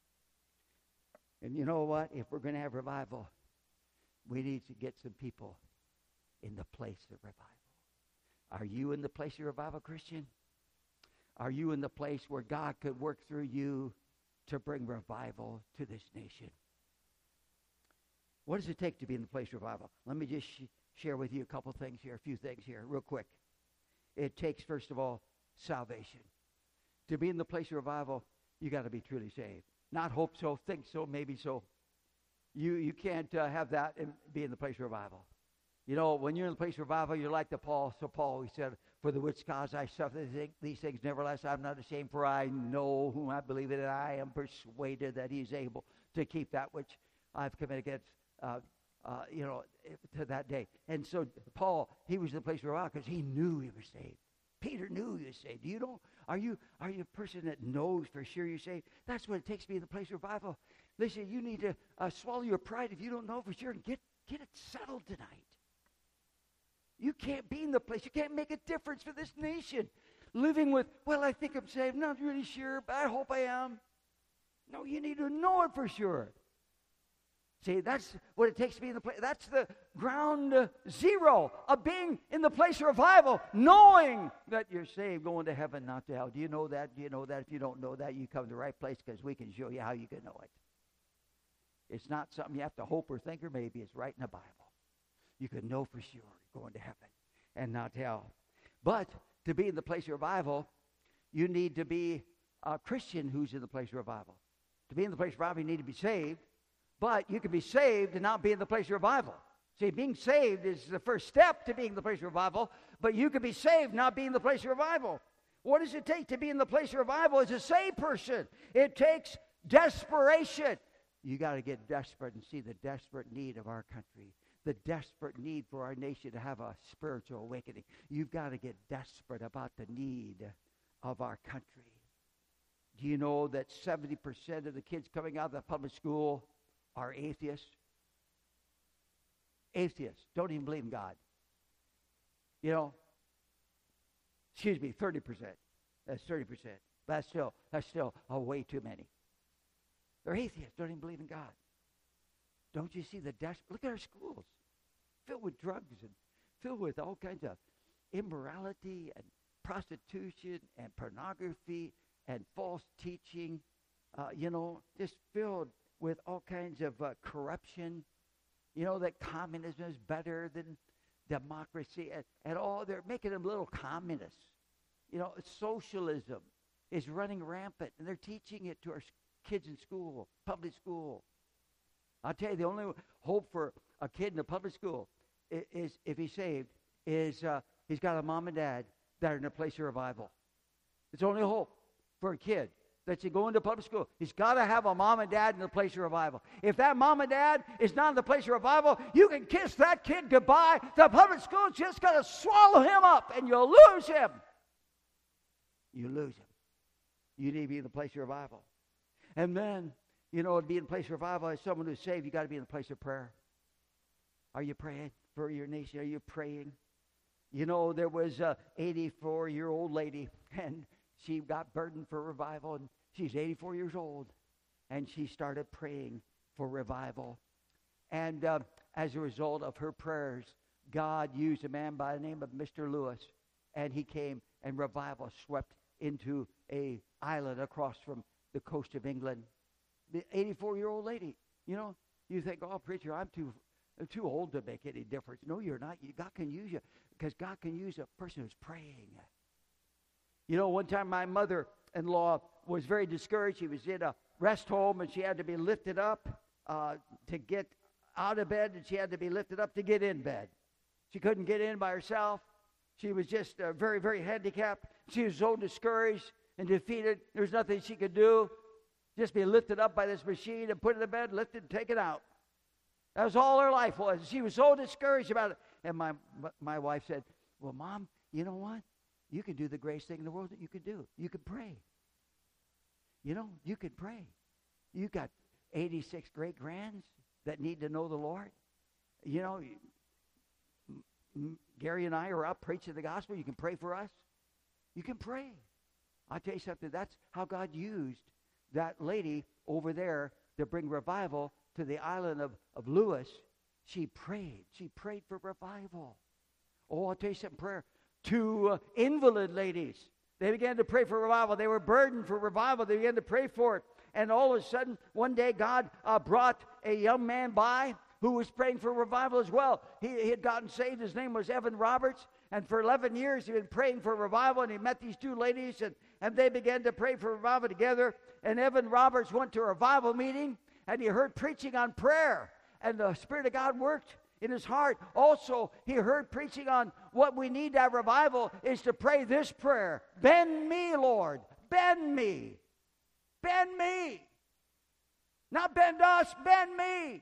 And you know what? If we're going to have revival, we need to get some people in the place of revival. Are you in the place of revival, Christian? Are you in the place where God could work through you to bring revival to this nation? What does it take to be in the place of revival? Let me just sh- share with you a couple things here, a few things here, real quick. It takes, first of all, salvation. To be in the place of revival, you got to be truly saved. Not hope so, think so, maybe so. You, you can't uh, have that and be in the place of revival. You know, when you're in the place of revival, you're like the Paul. So Paul, he said, for the which cause I suffer these things, nevertheless I'm not ashamed, for I know whom I believe in, and I am persuaded that he is able to keep that which I've committed against, uh, uh, you know, to that day. And so Paul, he was in the place of revival because he knew he was saved. Peter knew he was saved. You know, are you are you a person that knows for sure you're saved? That's what it takes to be in the place of revival. Listen, you need to uh, swallow your pride if you don't know for sure and get, get it settled tonight. You can't be in the place. You can't make a difference for this nation. living with, well, I think I'm saved, not really sure, but I hope I am. No, you need to know it for sure. See, that's what it takes to be in the place. That's the ground uh, zero of being in the place of revival, knowing that you're saved, going to heaven, not to hell. Do you know that? Do you know that? If you don't know that, you come to the right place, because we can show you how you can know it. It's not something you have to hope or think or maybe. It's right in the Bible. You can know for sure you're going to heaven and not to hell. But to be in the place of revival, you need to be a Christian who's in the place of revival. To be in the place of revival, you need to be saved. But you can be saved and not be in the place of revival. See, being saved is the first step to being in the place of revival, but you can be saved, not be in the place of revival. What does it take to be in the place of revival as a saved person? It takes desperation. You got to get desperate and see the desperate need of our country, the desperate need for our nation to have a spiritual awakening. You've got to get desperate about the need of our country. Do you know that seventy percent of the kids coming out of the public school are atheists? Atheists don't even believe in God. You know, excuse me, thirty percent. That's thirty percent. That's still that's still a way too many. They're atheists, don't even believe in God. Don't you see the desperate? Look at our schools, filled with drugs and filled with all kinds of immorality and prostitution and pornography and false teaching. Uh, you know, just filled with all kinds of uh, corruption. You know, that communism is better than democracy. And, and all, they're making them little communists. You know, socialism is running rampant. And they're teaching it to our kids in school, public school. I'll tell you, the only hope for a kid in a public school is, is if he's saved, is uh, he's got a mom and dad that are in a place of revival. It's the only hope for a kid that you go into public school. He's got to have a mom and dad in the place of revival. If that mom and dad is not in the place of revival, you can kiss that kid goodbye. The public school's just going to swallow him up, and you'll lose him. You lose him. You need to be in the place of revival. And then, you know, to be in the place of revival, as someone who's saved, you got to be in the place of prayer. Are you praying for your nation? Are you praying? You know, there was a eighty-four-year-old lady, and she got burdened for revival, and she's eighty-four years old, and she started praying for revival. And uh, as a result of her prayers, God used a man by the name of Mister Lewis, and he came, and revival swept into a island across from the coast of England. The eighty-four-year-old lady, you know, you think, oh, preacher, I'm too, I'm too old to make any difference. No, you're not. You, God can use you, because God can use a person who's praying. You know, one time my mother-in-law was very discouraged. She was in a rest home, and she had to be lifted up uh, to get out of bed, and she had to be lifted up to get in bed. She couldn't get in by herself. She was just uh, very, very handicapped. She was so discouraged and defeated. There was nothing she could do. Just be lifted up by this machine and put in the bed, lifted and taken out. That was all her life was. She was so discouraged about it. And my my wife said, well, Mom, you know what? You can do the greatest thing in the world that you could do. You could pray. You know, you could pray. You got eighty-six great grands that need to know the Lord. You know, Gary and I are up preaching the gospel. You can pray for us. You can pray. I'll tell you something. That's how God used that lady over there to bring revival to the island of, of Lewis. She prayed. She prayed for revival. Oh, I'll tell you something. Prayer. Two uh, invalid ladies. They began to pray for revival. They were burdened for revival. They began to pray for it. And all of a sudden, one day, God uh, brought a young man by who was praying for revival as well. He, he had gotten saved. His name was Evan Roberts. And for eleven years, he'd been praying for revival. And he met these two ladies, and, and they began to pray for revival together. And Evan Roberts went to a revival meeting, and he heard preaching on prayer. And the Spirit of God worked in his heart. Also, he heard preaching on what we need to have revival is to pray this prayer. Bend me, Lord. Bend me. Bend me. Not bend us, bend me.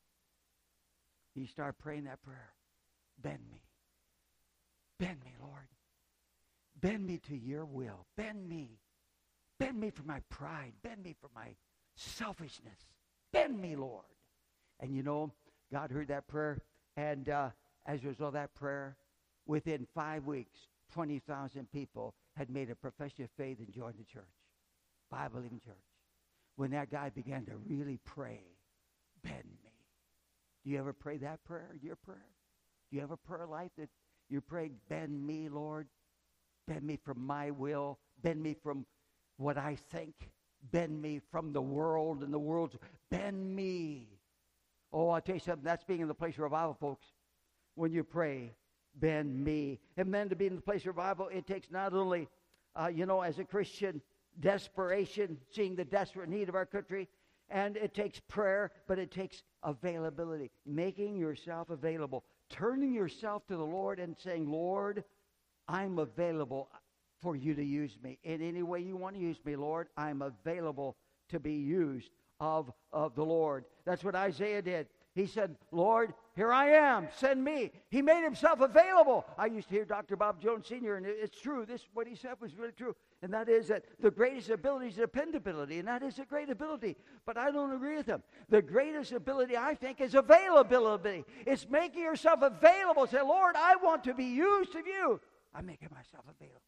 He started praying that prayer. Bend me. Bend me, Lord. Bend me to your will. Bend me. Bend me from my pride. Bend me from my selfishness. Bend me, Lord. And you know, God heard that prayer, and uh, as a result of that prayer, within five weeks, twenty thousand people had made a profession of faith and joined the church, Bible-believing church. When that guy began to really pray, bend me. Do you ever pray that prayer, your prayer? Do you have a prayer life that you pray, bend me, Lord? Bend me from my will. Bend me from what I think. Bend me from the world and the world's. Bend me. Oh, I'll tell you something. That's being in the place of revival, folks. When you pray, bend me. And then to be in the place of revival, it takes not only, uh, you know, as a Christian, desperation, seeing the desperate need of our country, and it takes prayer, but it takes availability, making yourself available, turning yourself to the Lord and saying, Lord, I'm available for you to use me. In any way you want to use me, Lord, I'm available to be used of, of the Lord. That's what Isaiah did. He said, Lord, here I am, send me. He made himself available. I used to hear Doctor Bob Jones Senior, and it's true. This, what he said was really true. And that is that the greatest ability is dependability, and that is a great ability. But I don't agree with him. The greatest ability, I think, is availability. It's making yourself available. Say, Lord, I want to be used of you. I'm making myself available.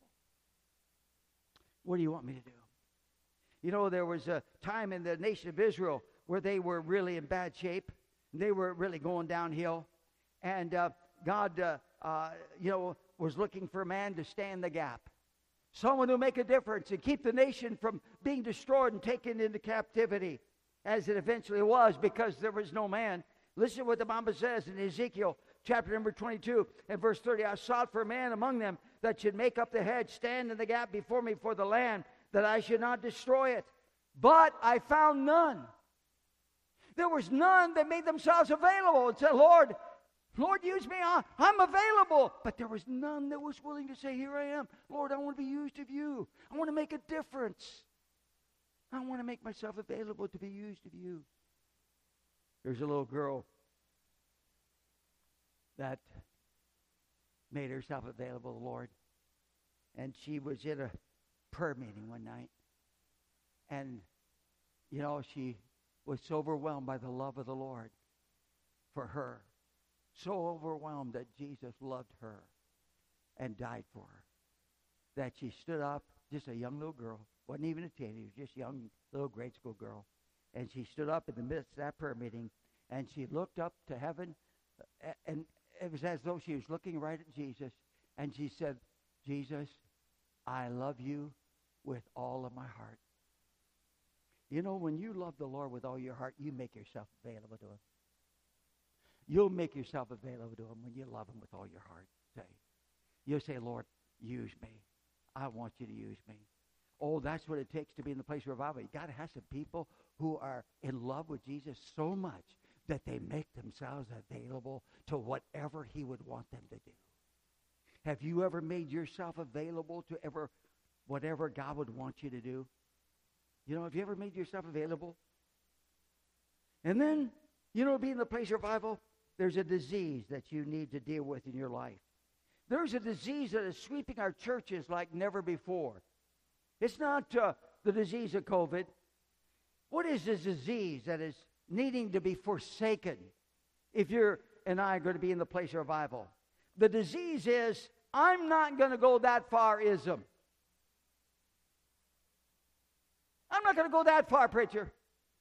What do you want me to do? You know, there was a time in the nation of Israel where they were really in bad shape. They were really going downhill. And uh, God, uh, uh, you know, was looking for a man to stand the gap. Someone who make a difference and keep the nation from being destroyed and taken into captivity, as it eventually was, because there was no man. Listen to what the Bible says in Ezekiel chapter number twenty-two and verse thirty. I sought for a man among them that should make up the hedge, stand in the gap before me for the land, that I should not destroy it. But I found none. There was none that made themselves available and said, Lord, Lord, use me. I'm available. But there was none that was willing to say, here I am. Lord, I want to be used of you. I want to make a difference. I want to make myself available to be used of you. There's a little girl that made herself available to the Lord. And she was in a prayer meeting one night. And, you know, she was so overwhelmed by the love of the Lord for her. So overwhelmed that Jesus loved her and died for her. That she stood up, just a young little girl, wasn't even a teenager, just a young little grade school girl. And she stood up in the midst of that prayer meeting, and she looked up to heaven, and it was as though she was looking right at Jesus, and she said, Jesus, I love you with all of my heart. You know, when you love the Lord with all your heart, you make yourself available to him. You'll make yourself available to him when you love him with all your heart. Say, you'll say, Lord, use me. I want you to use me. Oh, that's what it takes to be in the place of revival. You got to have some people who are in love with Jesus so much that they make themselves available to whatever he would want them to do. Have you ever made yourself available to ever whatever God would want you to do? You know, have you ever made yourself available? And then, you know, being in the place of revival, there's a disease that you need to deal with in your life. There's a disease that is sweeping our churches like never before. It's not uh, the disease of COVID. What is this disease that is needing to be forsaken if you're and I are going to be in the place of revival? The disease is, I'm not going to go that far-ism. I'm not going to go that far, preacher.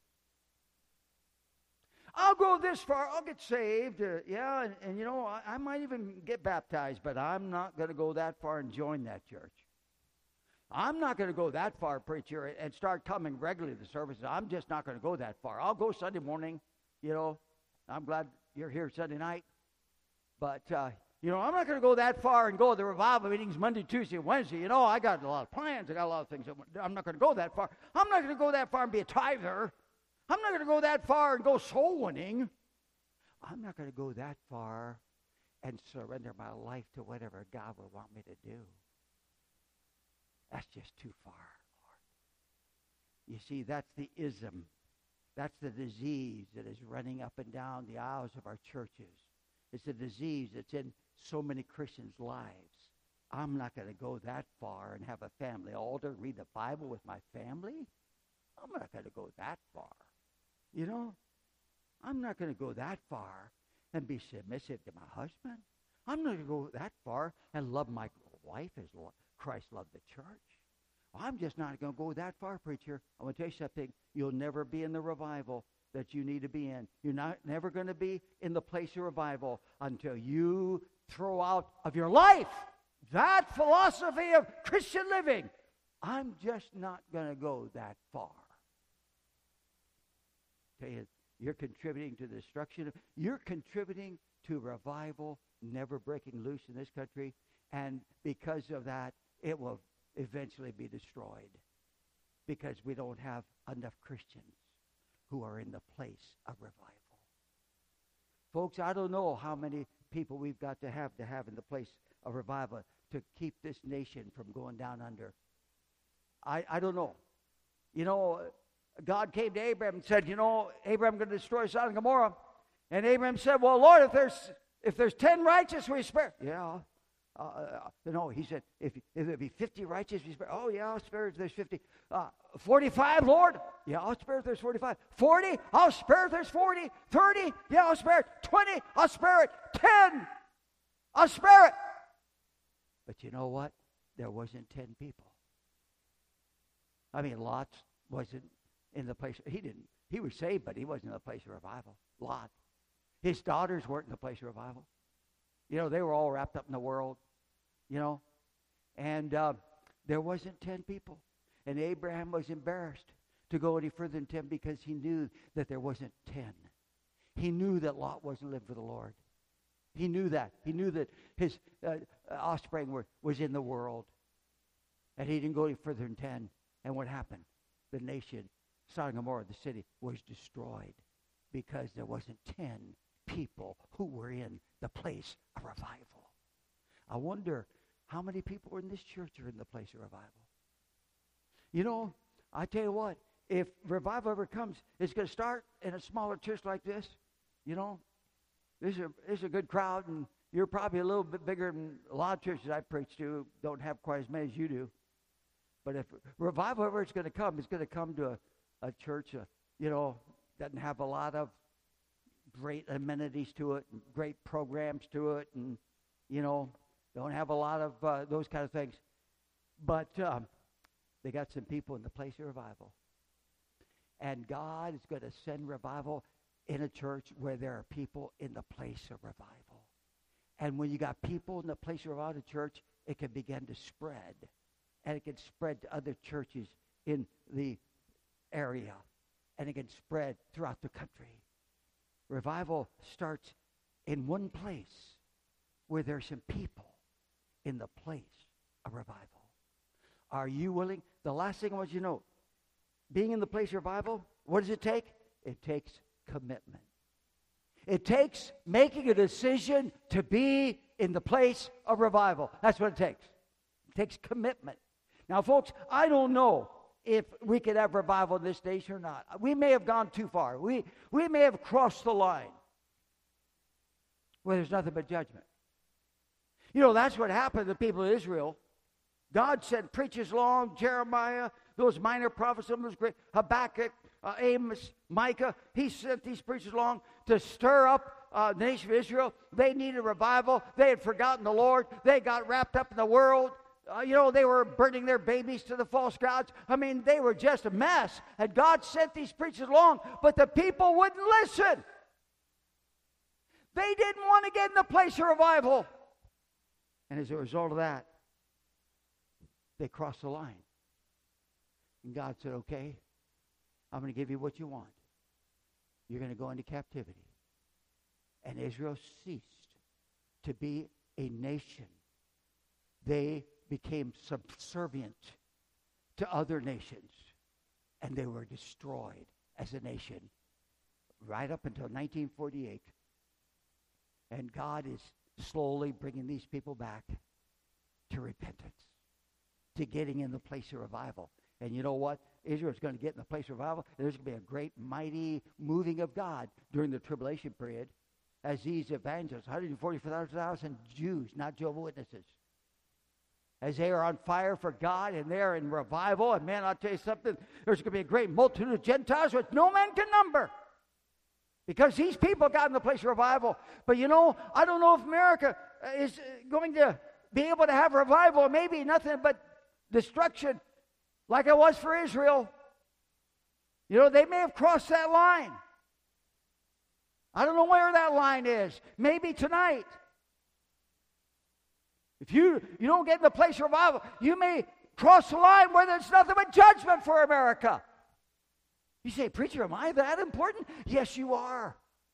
I'll go this far. I'll get saved. Uh, yeah, and, and you know, I, I might even get baptized, but I'm not going to go that far and join that church. I'm not going to go that far, preacher, and, and start coming regularly to services. I'm just not going to go that far. I'll go Sunday morning, you know. I'm glad you're here Sunday night. But, uh, you know, I'm not going to go that far and go to the revival meetings Monday, Tuesday, and Wednesday. You know, I got a lot of plans. I got a lot of things. I'm not going to go that far. I'm not going to go that far and be a tither. I'm not going to go that far and go soul winning. I'm not going to go that far and surrender my life to whatever God would want me to do. That's just too far, Lord. You see, that's the ism. That's the disease that is running up and down the aisles of our churches. It's a disease that's in so many Christians' lives. I'm not going to go that far and have a family altar, read the Bible with my family. I'm not going to go that far. You know, I'm not going to go that far and be submissive to my husband. I'm not going to go that far and love my wife as Christ loved the church. I'm just not going to go that far, preacher. I'm going to tell you something. You'll never be in the revival that you need to be in. You're not never going to be in the place of revival until you throw out of your life that philosophy of Christian living. I'm just not going to go that far. Tell you, you're contributing to the destruction. You're contributing to revival never breaking loose in this country, and because of that, it will eventually be destroyed because we don't have enough Christians who are in the place of revival. Folks, I don't know how many people we've got to have to have in the place of revival to keep this nation from going down under. I, I don't know. You know, God came to Abraham and said, you know, Abraham, I'm going to destroy Sodom and Gomorrah. And Abraham said, well, Lord, if there's if there's ten righteous, we spare. Yeah. Uh, uh, no, he said, if, if there be fifty righteous, we spare. Oh, yeah, I'll spare if there's fifty. Uh, forty-five, Lord? Yeah, I'll spare if there's forty-five. forty? I'll spare if there's forty. thirty? Yeah, I'll spare it. twenty? I'll spare it. ten? I'll spare it. But you know what? There wasn't ten people. I mean, Lot wasn't in the place. He didn't. He was saved, but he wasn't in the place of revival. Lot. His daughters weren't in the place of revival. You know, they were all wrapped up in the world, you know. And uh, there wasn't ten people. And Abraham was embarrassed to go any further than ten because he knew that there wasn't ten. He knew that Lot wasn't living for the Lord. He knew that. He knew that his uh, offspring were, was in the world. And he didn't go any further than ten. And what happened? The nation, Sodom and Gomorrah, the city, was destroyed because there wasn't ten people who were in the place of revival. I wonder how many people in this church are in the place of revival. You know, I tell you what, if revival ever comes, it's going to start in a smaller church like this. You know, this is a, this is a good crowd, and you're probably a little bit bigger than a lot of churches I preach to, don't have quite as many as you do. But if revival ever is going to come, it's going to come to a, a church, uh, you know, doesn't have a lot of great amenities to it, and great programs to it, and, you know, don't have a lot of uh, those kind of things. But um, they got some people in the place of revival. And God is going to send revival in a church where there are people in the place of revival. And when you got people in the place of revival in the church, it can begin to spread. And it can spread to other churches in the area. And it can spread throughout the country. Revival starts in one place where there's some people in the place of revival. Are you willing? The last thing I want you to know, being in the place of revival, what does it take? It takes commitment. It takes making a decision to be in the place of revival. That's what it takes. It takes commitment. Now, folks, I don't know if we could have revival in this nation or not. We may have gone too far. We, we may have crossed the line where there's nothing but judgment. You know, that's what happened to the people of Israel. God sent preachers along, Jeremiah, those minor prophets, some of those great, Habakkuk, uh, Amos, Micah. He sent these preachers along to stir up uh, the nation of Israel. They needed revival. They had forgotten the Lord. They got wrapped up in the world. Uh, you know, they were burning their babies to the false gods. I mean, they were just a mess. And God sent these preachers along, but the people wouldn't listen. They didn't want to get in the place of revival. And as a result of that, they crossed the line. And God said, okay, I'm going to give you what you want. You're going to go into captivity. And Israel ceased to be a nation. They became subservient to other nations, and they were destroyed as a nation right up until nineteen forty-eight. And God is slowly bringing these people back to repentance, to getting in the place of revival. And you know what? Israel's going to get in the place of revival. There's going to be a great, mighty moving of God during the tribulation period as these evangelists, one hundred forty-four thousand Jews, not Jehovah's Witnesses, as they are on fire for God and they're in revival. And man, I'll tell you something, there's going to be a great multitude of Gentiles which no man can number. Because these people got in the place of revival. But you know, I don't know if America is going to be able to have revival, maybe nothing but destruction, like it was for Israel. You know, they may have crossed that line. I don't know where that line is. Maybe tonight. If you, you don't get in the place of revival, you may cross the line where there's nothing but judgment for America. You say, preacher, am I that important? Yes, you are.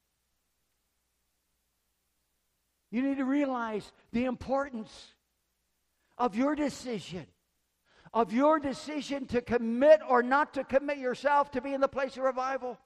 You need to realize the importance of your decision, of your decision to commit or not to commit yourself to be in the place of revival.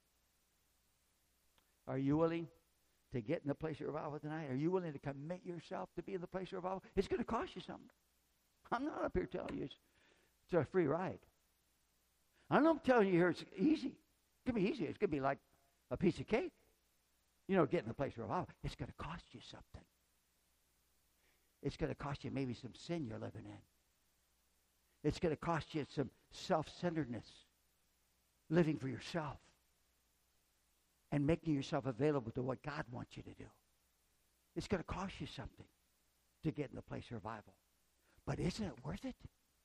Are you willing to get in the place of revival tonight? Are you willing to commit yourself to be in the place of revival? It's going to cost you something. I'm not up here telling you it's, it's a free ride. I'm not telling you here it's easy. It's going to be easy. It's going to be like a piece of cake. You know, get in the place of revival. It's going to cost you something. It's going to cost you maybe some sin you're living in. It's going to cost you some self-centeredness, living for yourself, and making yourself available to what God wants you to do. It's going to cost you something to get in the place of revival. But isn't it worth it?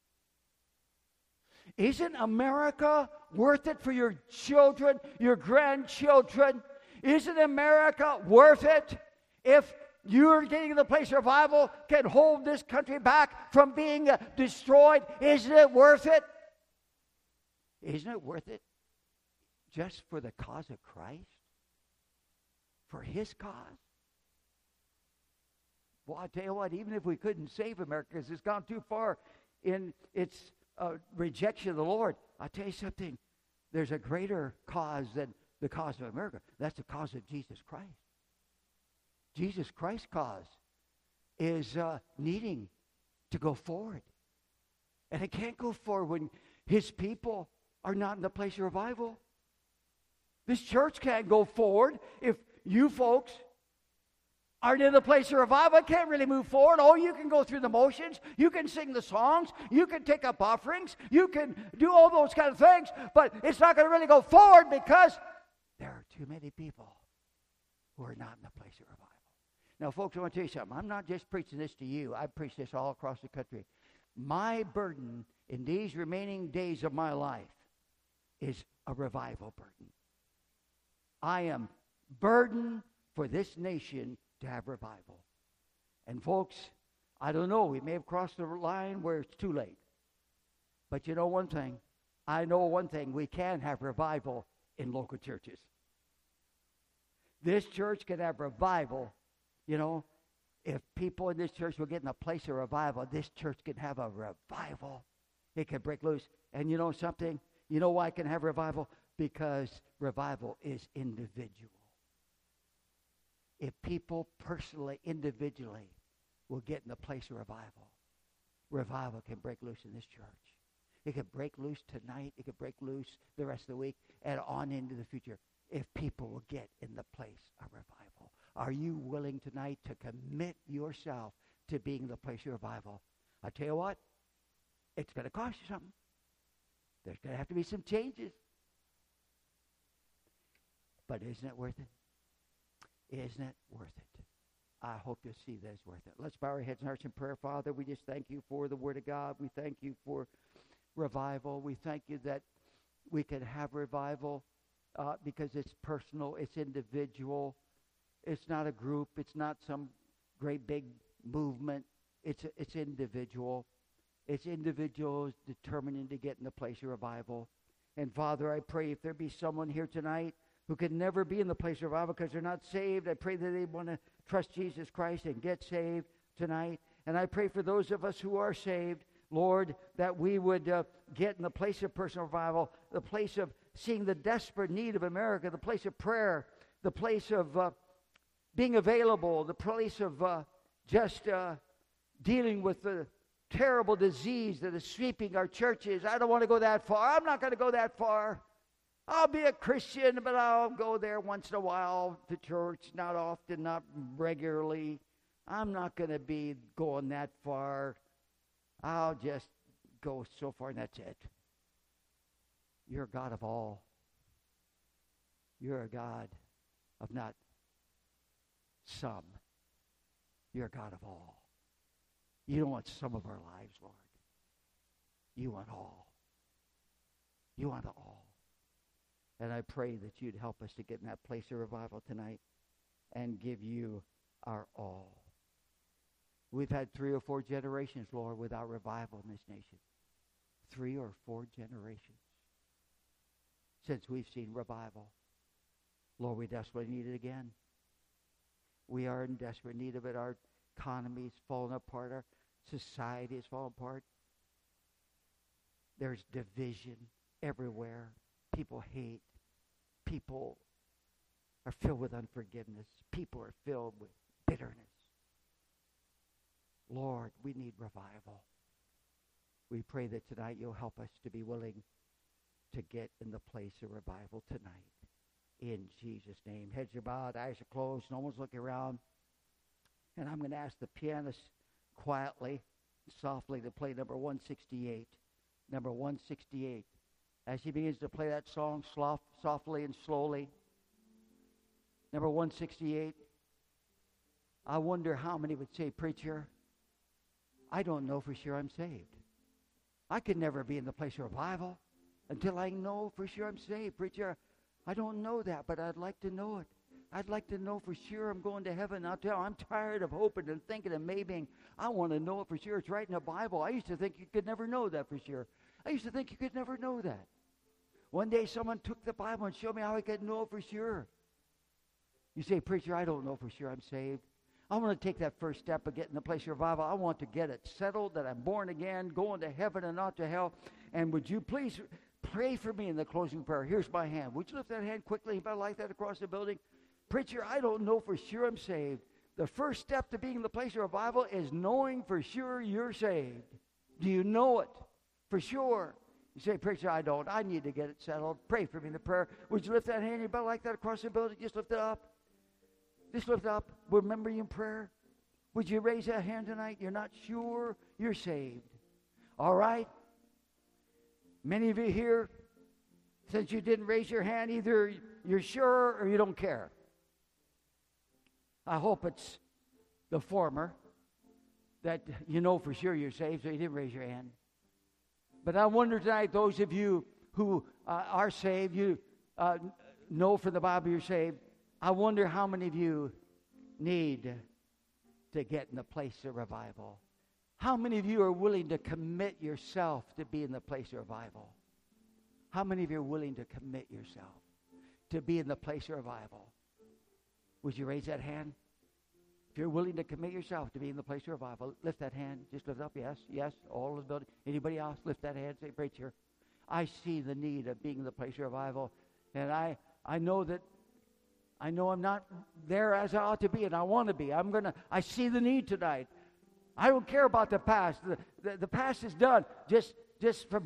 Isn't America worth it for your children, your grandchildren? Isn't America worth it if you're getting in the place of revival can hold this country back from being uh, destroyed? Isn't it worth it? Isn't it worth it just for the cause of Christ? For his cause? Well, I tell you what, even if we couldn't save America because it's gone too far in its uh, rejection of the Lord, I'll tell you something. There's a greater cause than the cause of America. That's the cause of Jesus Christ. Jesus Christ's cause is uh, needing to go forward. And it can't go forward when his people are not in the place of revival. This church can't go forward if you folks aren't in the place of revival. It can't really move forward. Oh, you can go through the motions. You can sing the songs. You can take up offerings. You can do all those kind of things. But it's not going to really go forward because there are too many people who are not in the place of revival. Now, folks, I want to tell you something. I'm not just preaching this to you. I preach this all across the country. My burden in these remaining days of my life is a revival burden. I am burdened for this nation to have revival. And folks, I don't know, we may have crossed the line where it's too late. But you know one thing, I know one thing, we can have revival in local churches. This church can have revival, you know, if people in this church will get in a place of revival, this church can have a revival. It can break loose. And you know something? You know why it can have revival? Because revival is individual. If people personally, individually, will get in the place of revival, revival can break loose in this church. It can break loose tonight. It can break loose the rest of the week and on into the future if people will get in the place of revival. Are you willing tonight to commit yourself to being in the place of revival? I tell you what, it's going to cost you something. There's going to have to be some changes. But isn't it worth it? Isn't it worth it? I hope you'll see that it's worth it. Let's bow our heads and hearts in prayer. Father, we just thank you for the Word of God. We thank you for revival. We thank you that we can have revival uh, because it's personal, it's individual. It's not a group. It's not some great big movement. It's it's individual. It's individuals determining to get in the place of revival. And Father, I pray if there be someone here tonight who can never be in the place of revival because they're not saved, I pray that they want to trust Jesus Christ and get saved tonight. And I pray for those of us who are saved, Lord, that we would uh, get in the place of personal revival, the place of seeing the desperate need of America, the place of prayer, the place of uh, being available, the place of uh, just uh, dealing with the terrible disease that is sweeping our churches. I don't want to go that far. I'm not going to go that far. I'll be a Christian, but I'll go there once in a while to church, not often, not regularly. I'm not going to be going that far. I'll just go so far and that's it. You're a God of all. You're a God of not some. You're a God of all. You don't want some of our lives, Lord. You want all. You want all. And I pray that you'd help us to get in that place of revival tonight and give you our all. We've had three or four generations, Lord, without revival in this nation. Three or four generations since we've seen revival. Lord, we desperately need it again. We are in desperate need of it. Our economy is falling apart. Our society is falling apart. There's division everywhere. People hate. People are filled with unforgiveness. People are filled with bitterness. Lord, we need revival. We pray that tonight you'll help us to be willing to get in the place of revival tonight. In Jesus' name. Heads are bowed, eyes are closed, no one's looking around. And I'm going to ask the pianist quietly, softly to play number one sixty-eight. Number one sixty-eight. As he begins to play that song soft, softly and slowly. Number one sixty-eight. I wonder how many would say, preacher, I don't know for sure I'm saved. I could never be in the place of revival until I know for sure I'm saved. Preacher, I don't know that, but I'd like to know it. I'd like to know for sure I'm going to heaven. I'll tell you, I'm tired of hoping and thinking and maybe. I want to know it for sure. It's right in the Bible. I used to think you could never know that for sure. I used to think you could never know that. One day someone took the Bible and showed me how I could know it for sure. You say, preacher, I don't know for sure I'm saved. I want to take that first step of getting in the place of revival. I want to get it settled that I'm born again, going to heaven and not to hell. And would you please pray for me in the closing prayer? Here's my hand. Would you lift that hand quickly, about like that across the building? Preacher, I don't know for sure I'm saved. The first step to being in the place of revival is knowing for sure you're saved. Do you know it for sure? You say, preacher, I don't. I need to get it settled. Pray for me in the prayer. Would you lift that hand about like that across the building? Just lift it up. Just lift it up. Remember you in prayer. Would you raise that hand tonight? You're not sure you're saved. All right? Many of you here, since you didn't raise your hand, either you're sure or you don't care. I hope it's the former, that you know for sure you're saved, so you didn't raise your hand. But I wonder tonight, those of you who uh, are saved, you uh, know from the Bible you're saved, I wonder how many of you need to get in the place of revival. How many of you are willing to commit yourself to be in the place of revival? How many of you are willing to commit yourself to be in the place of revival? Would you raise that hand? If you're willing to commit yourself to be in the place of revival, lift that hand. Just lift it up. Yes, yes. All of the building. Anybody else? Lift that hand. Say, preacher, I see the need of being in the place of revival. And I, I know that I know I'm not there as I ought to be, and I want to be. I'm gonna. I see the need tonight. I don't care about the past. The, the, the past is done. Just, just from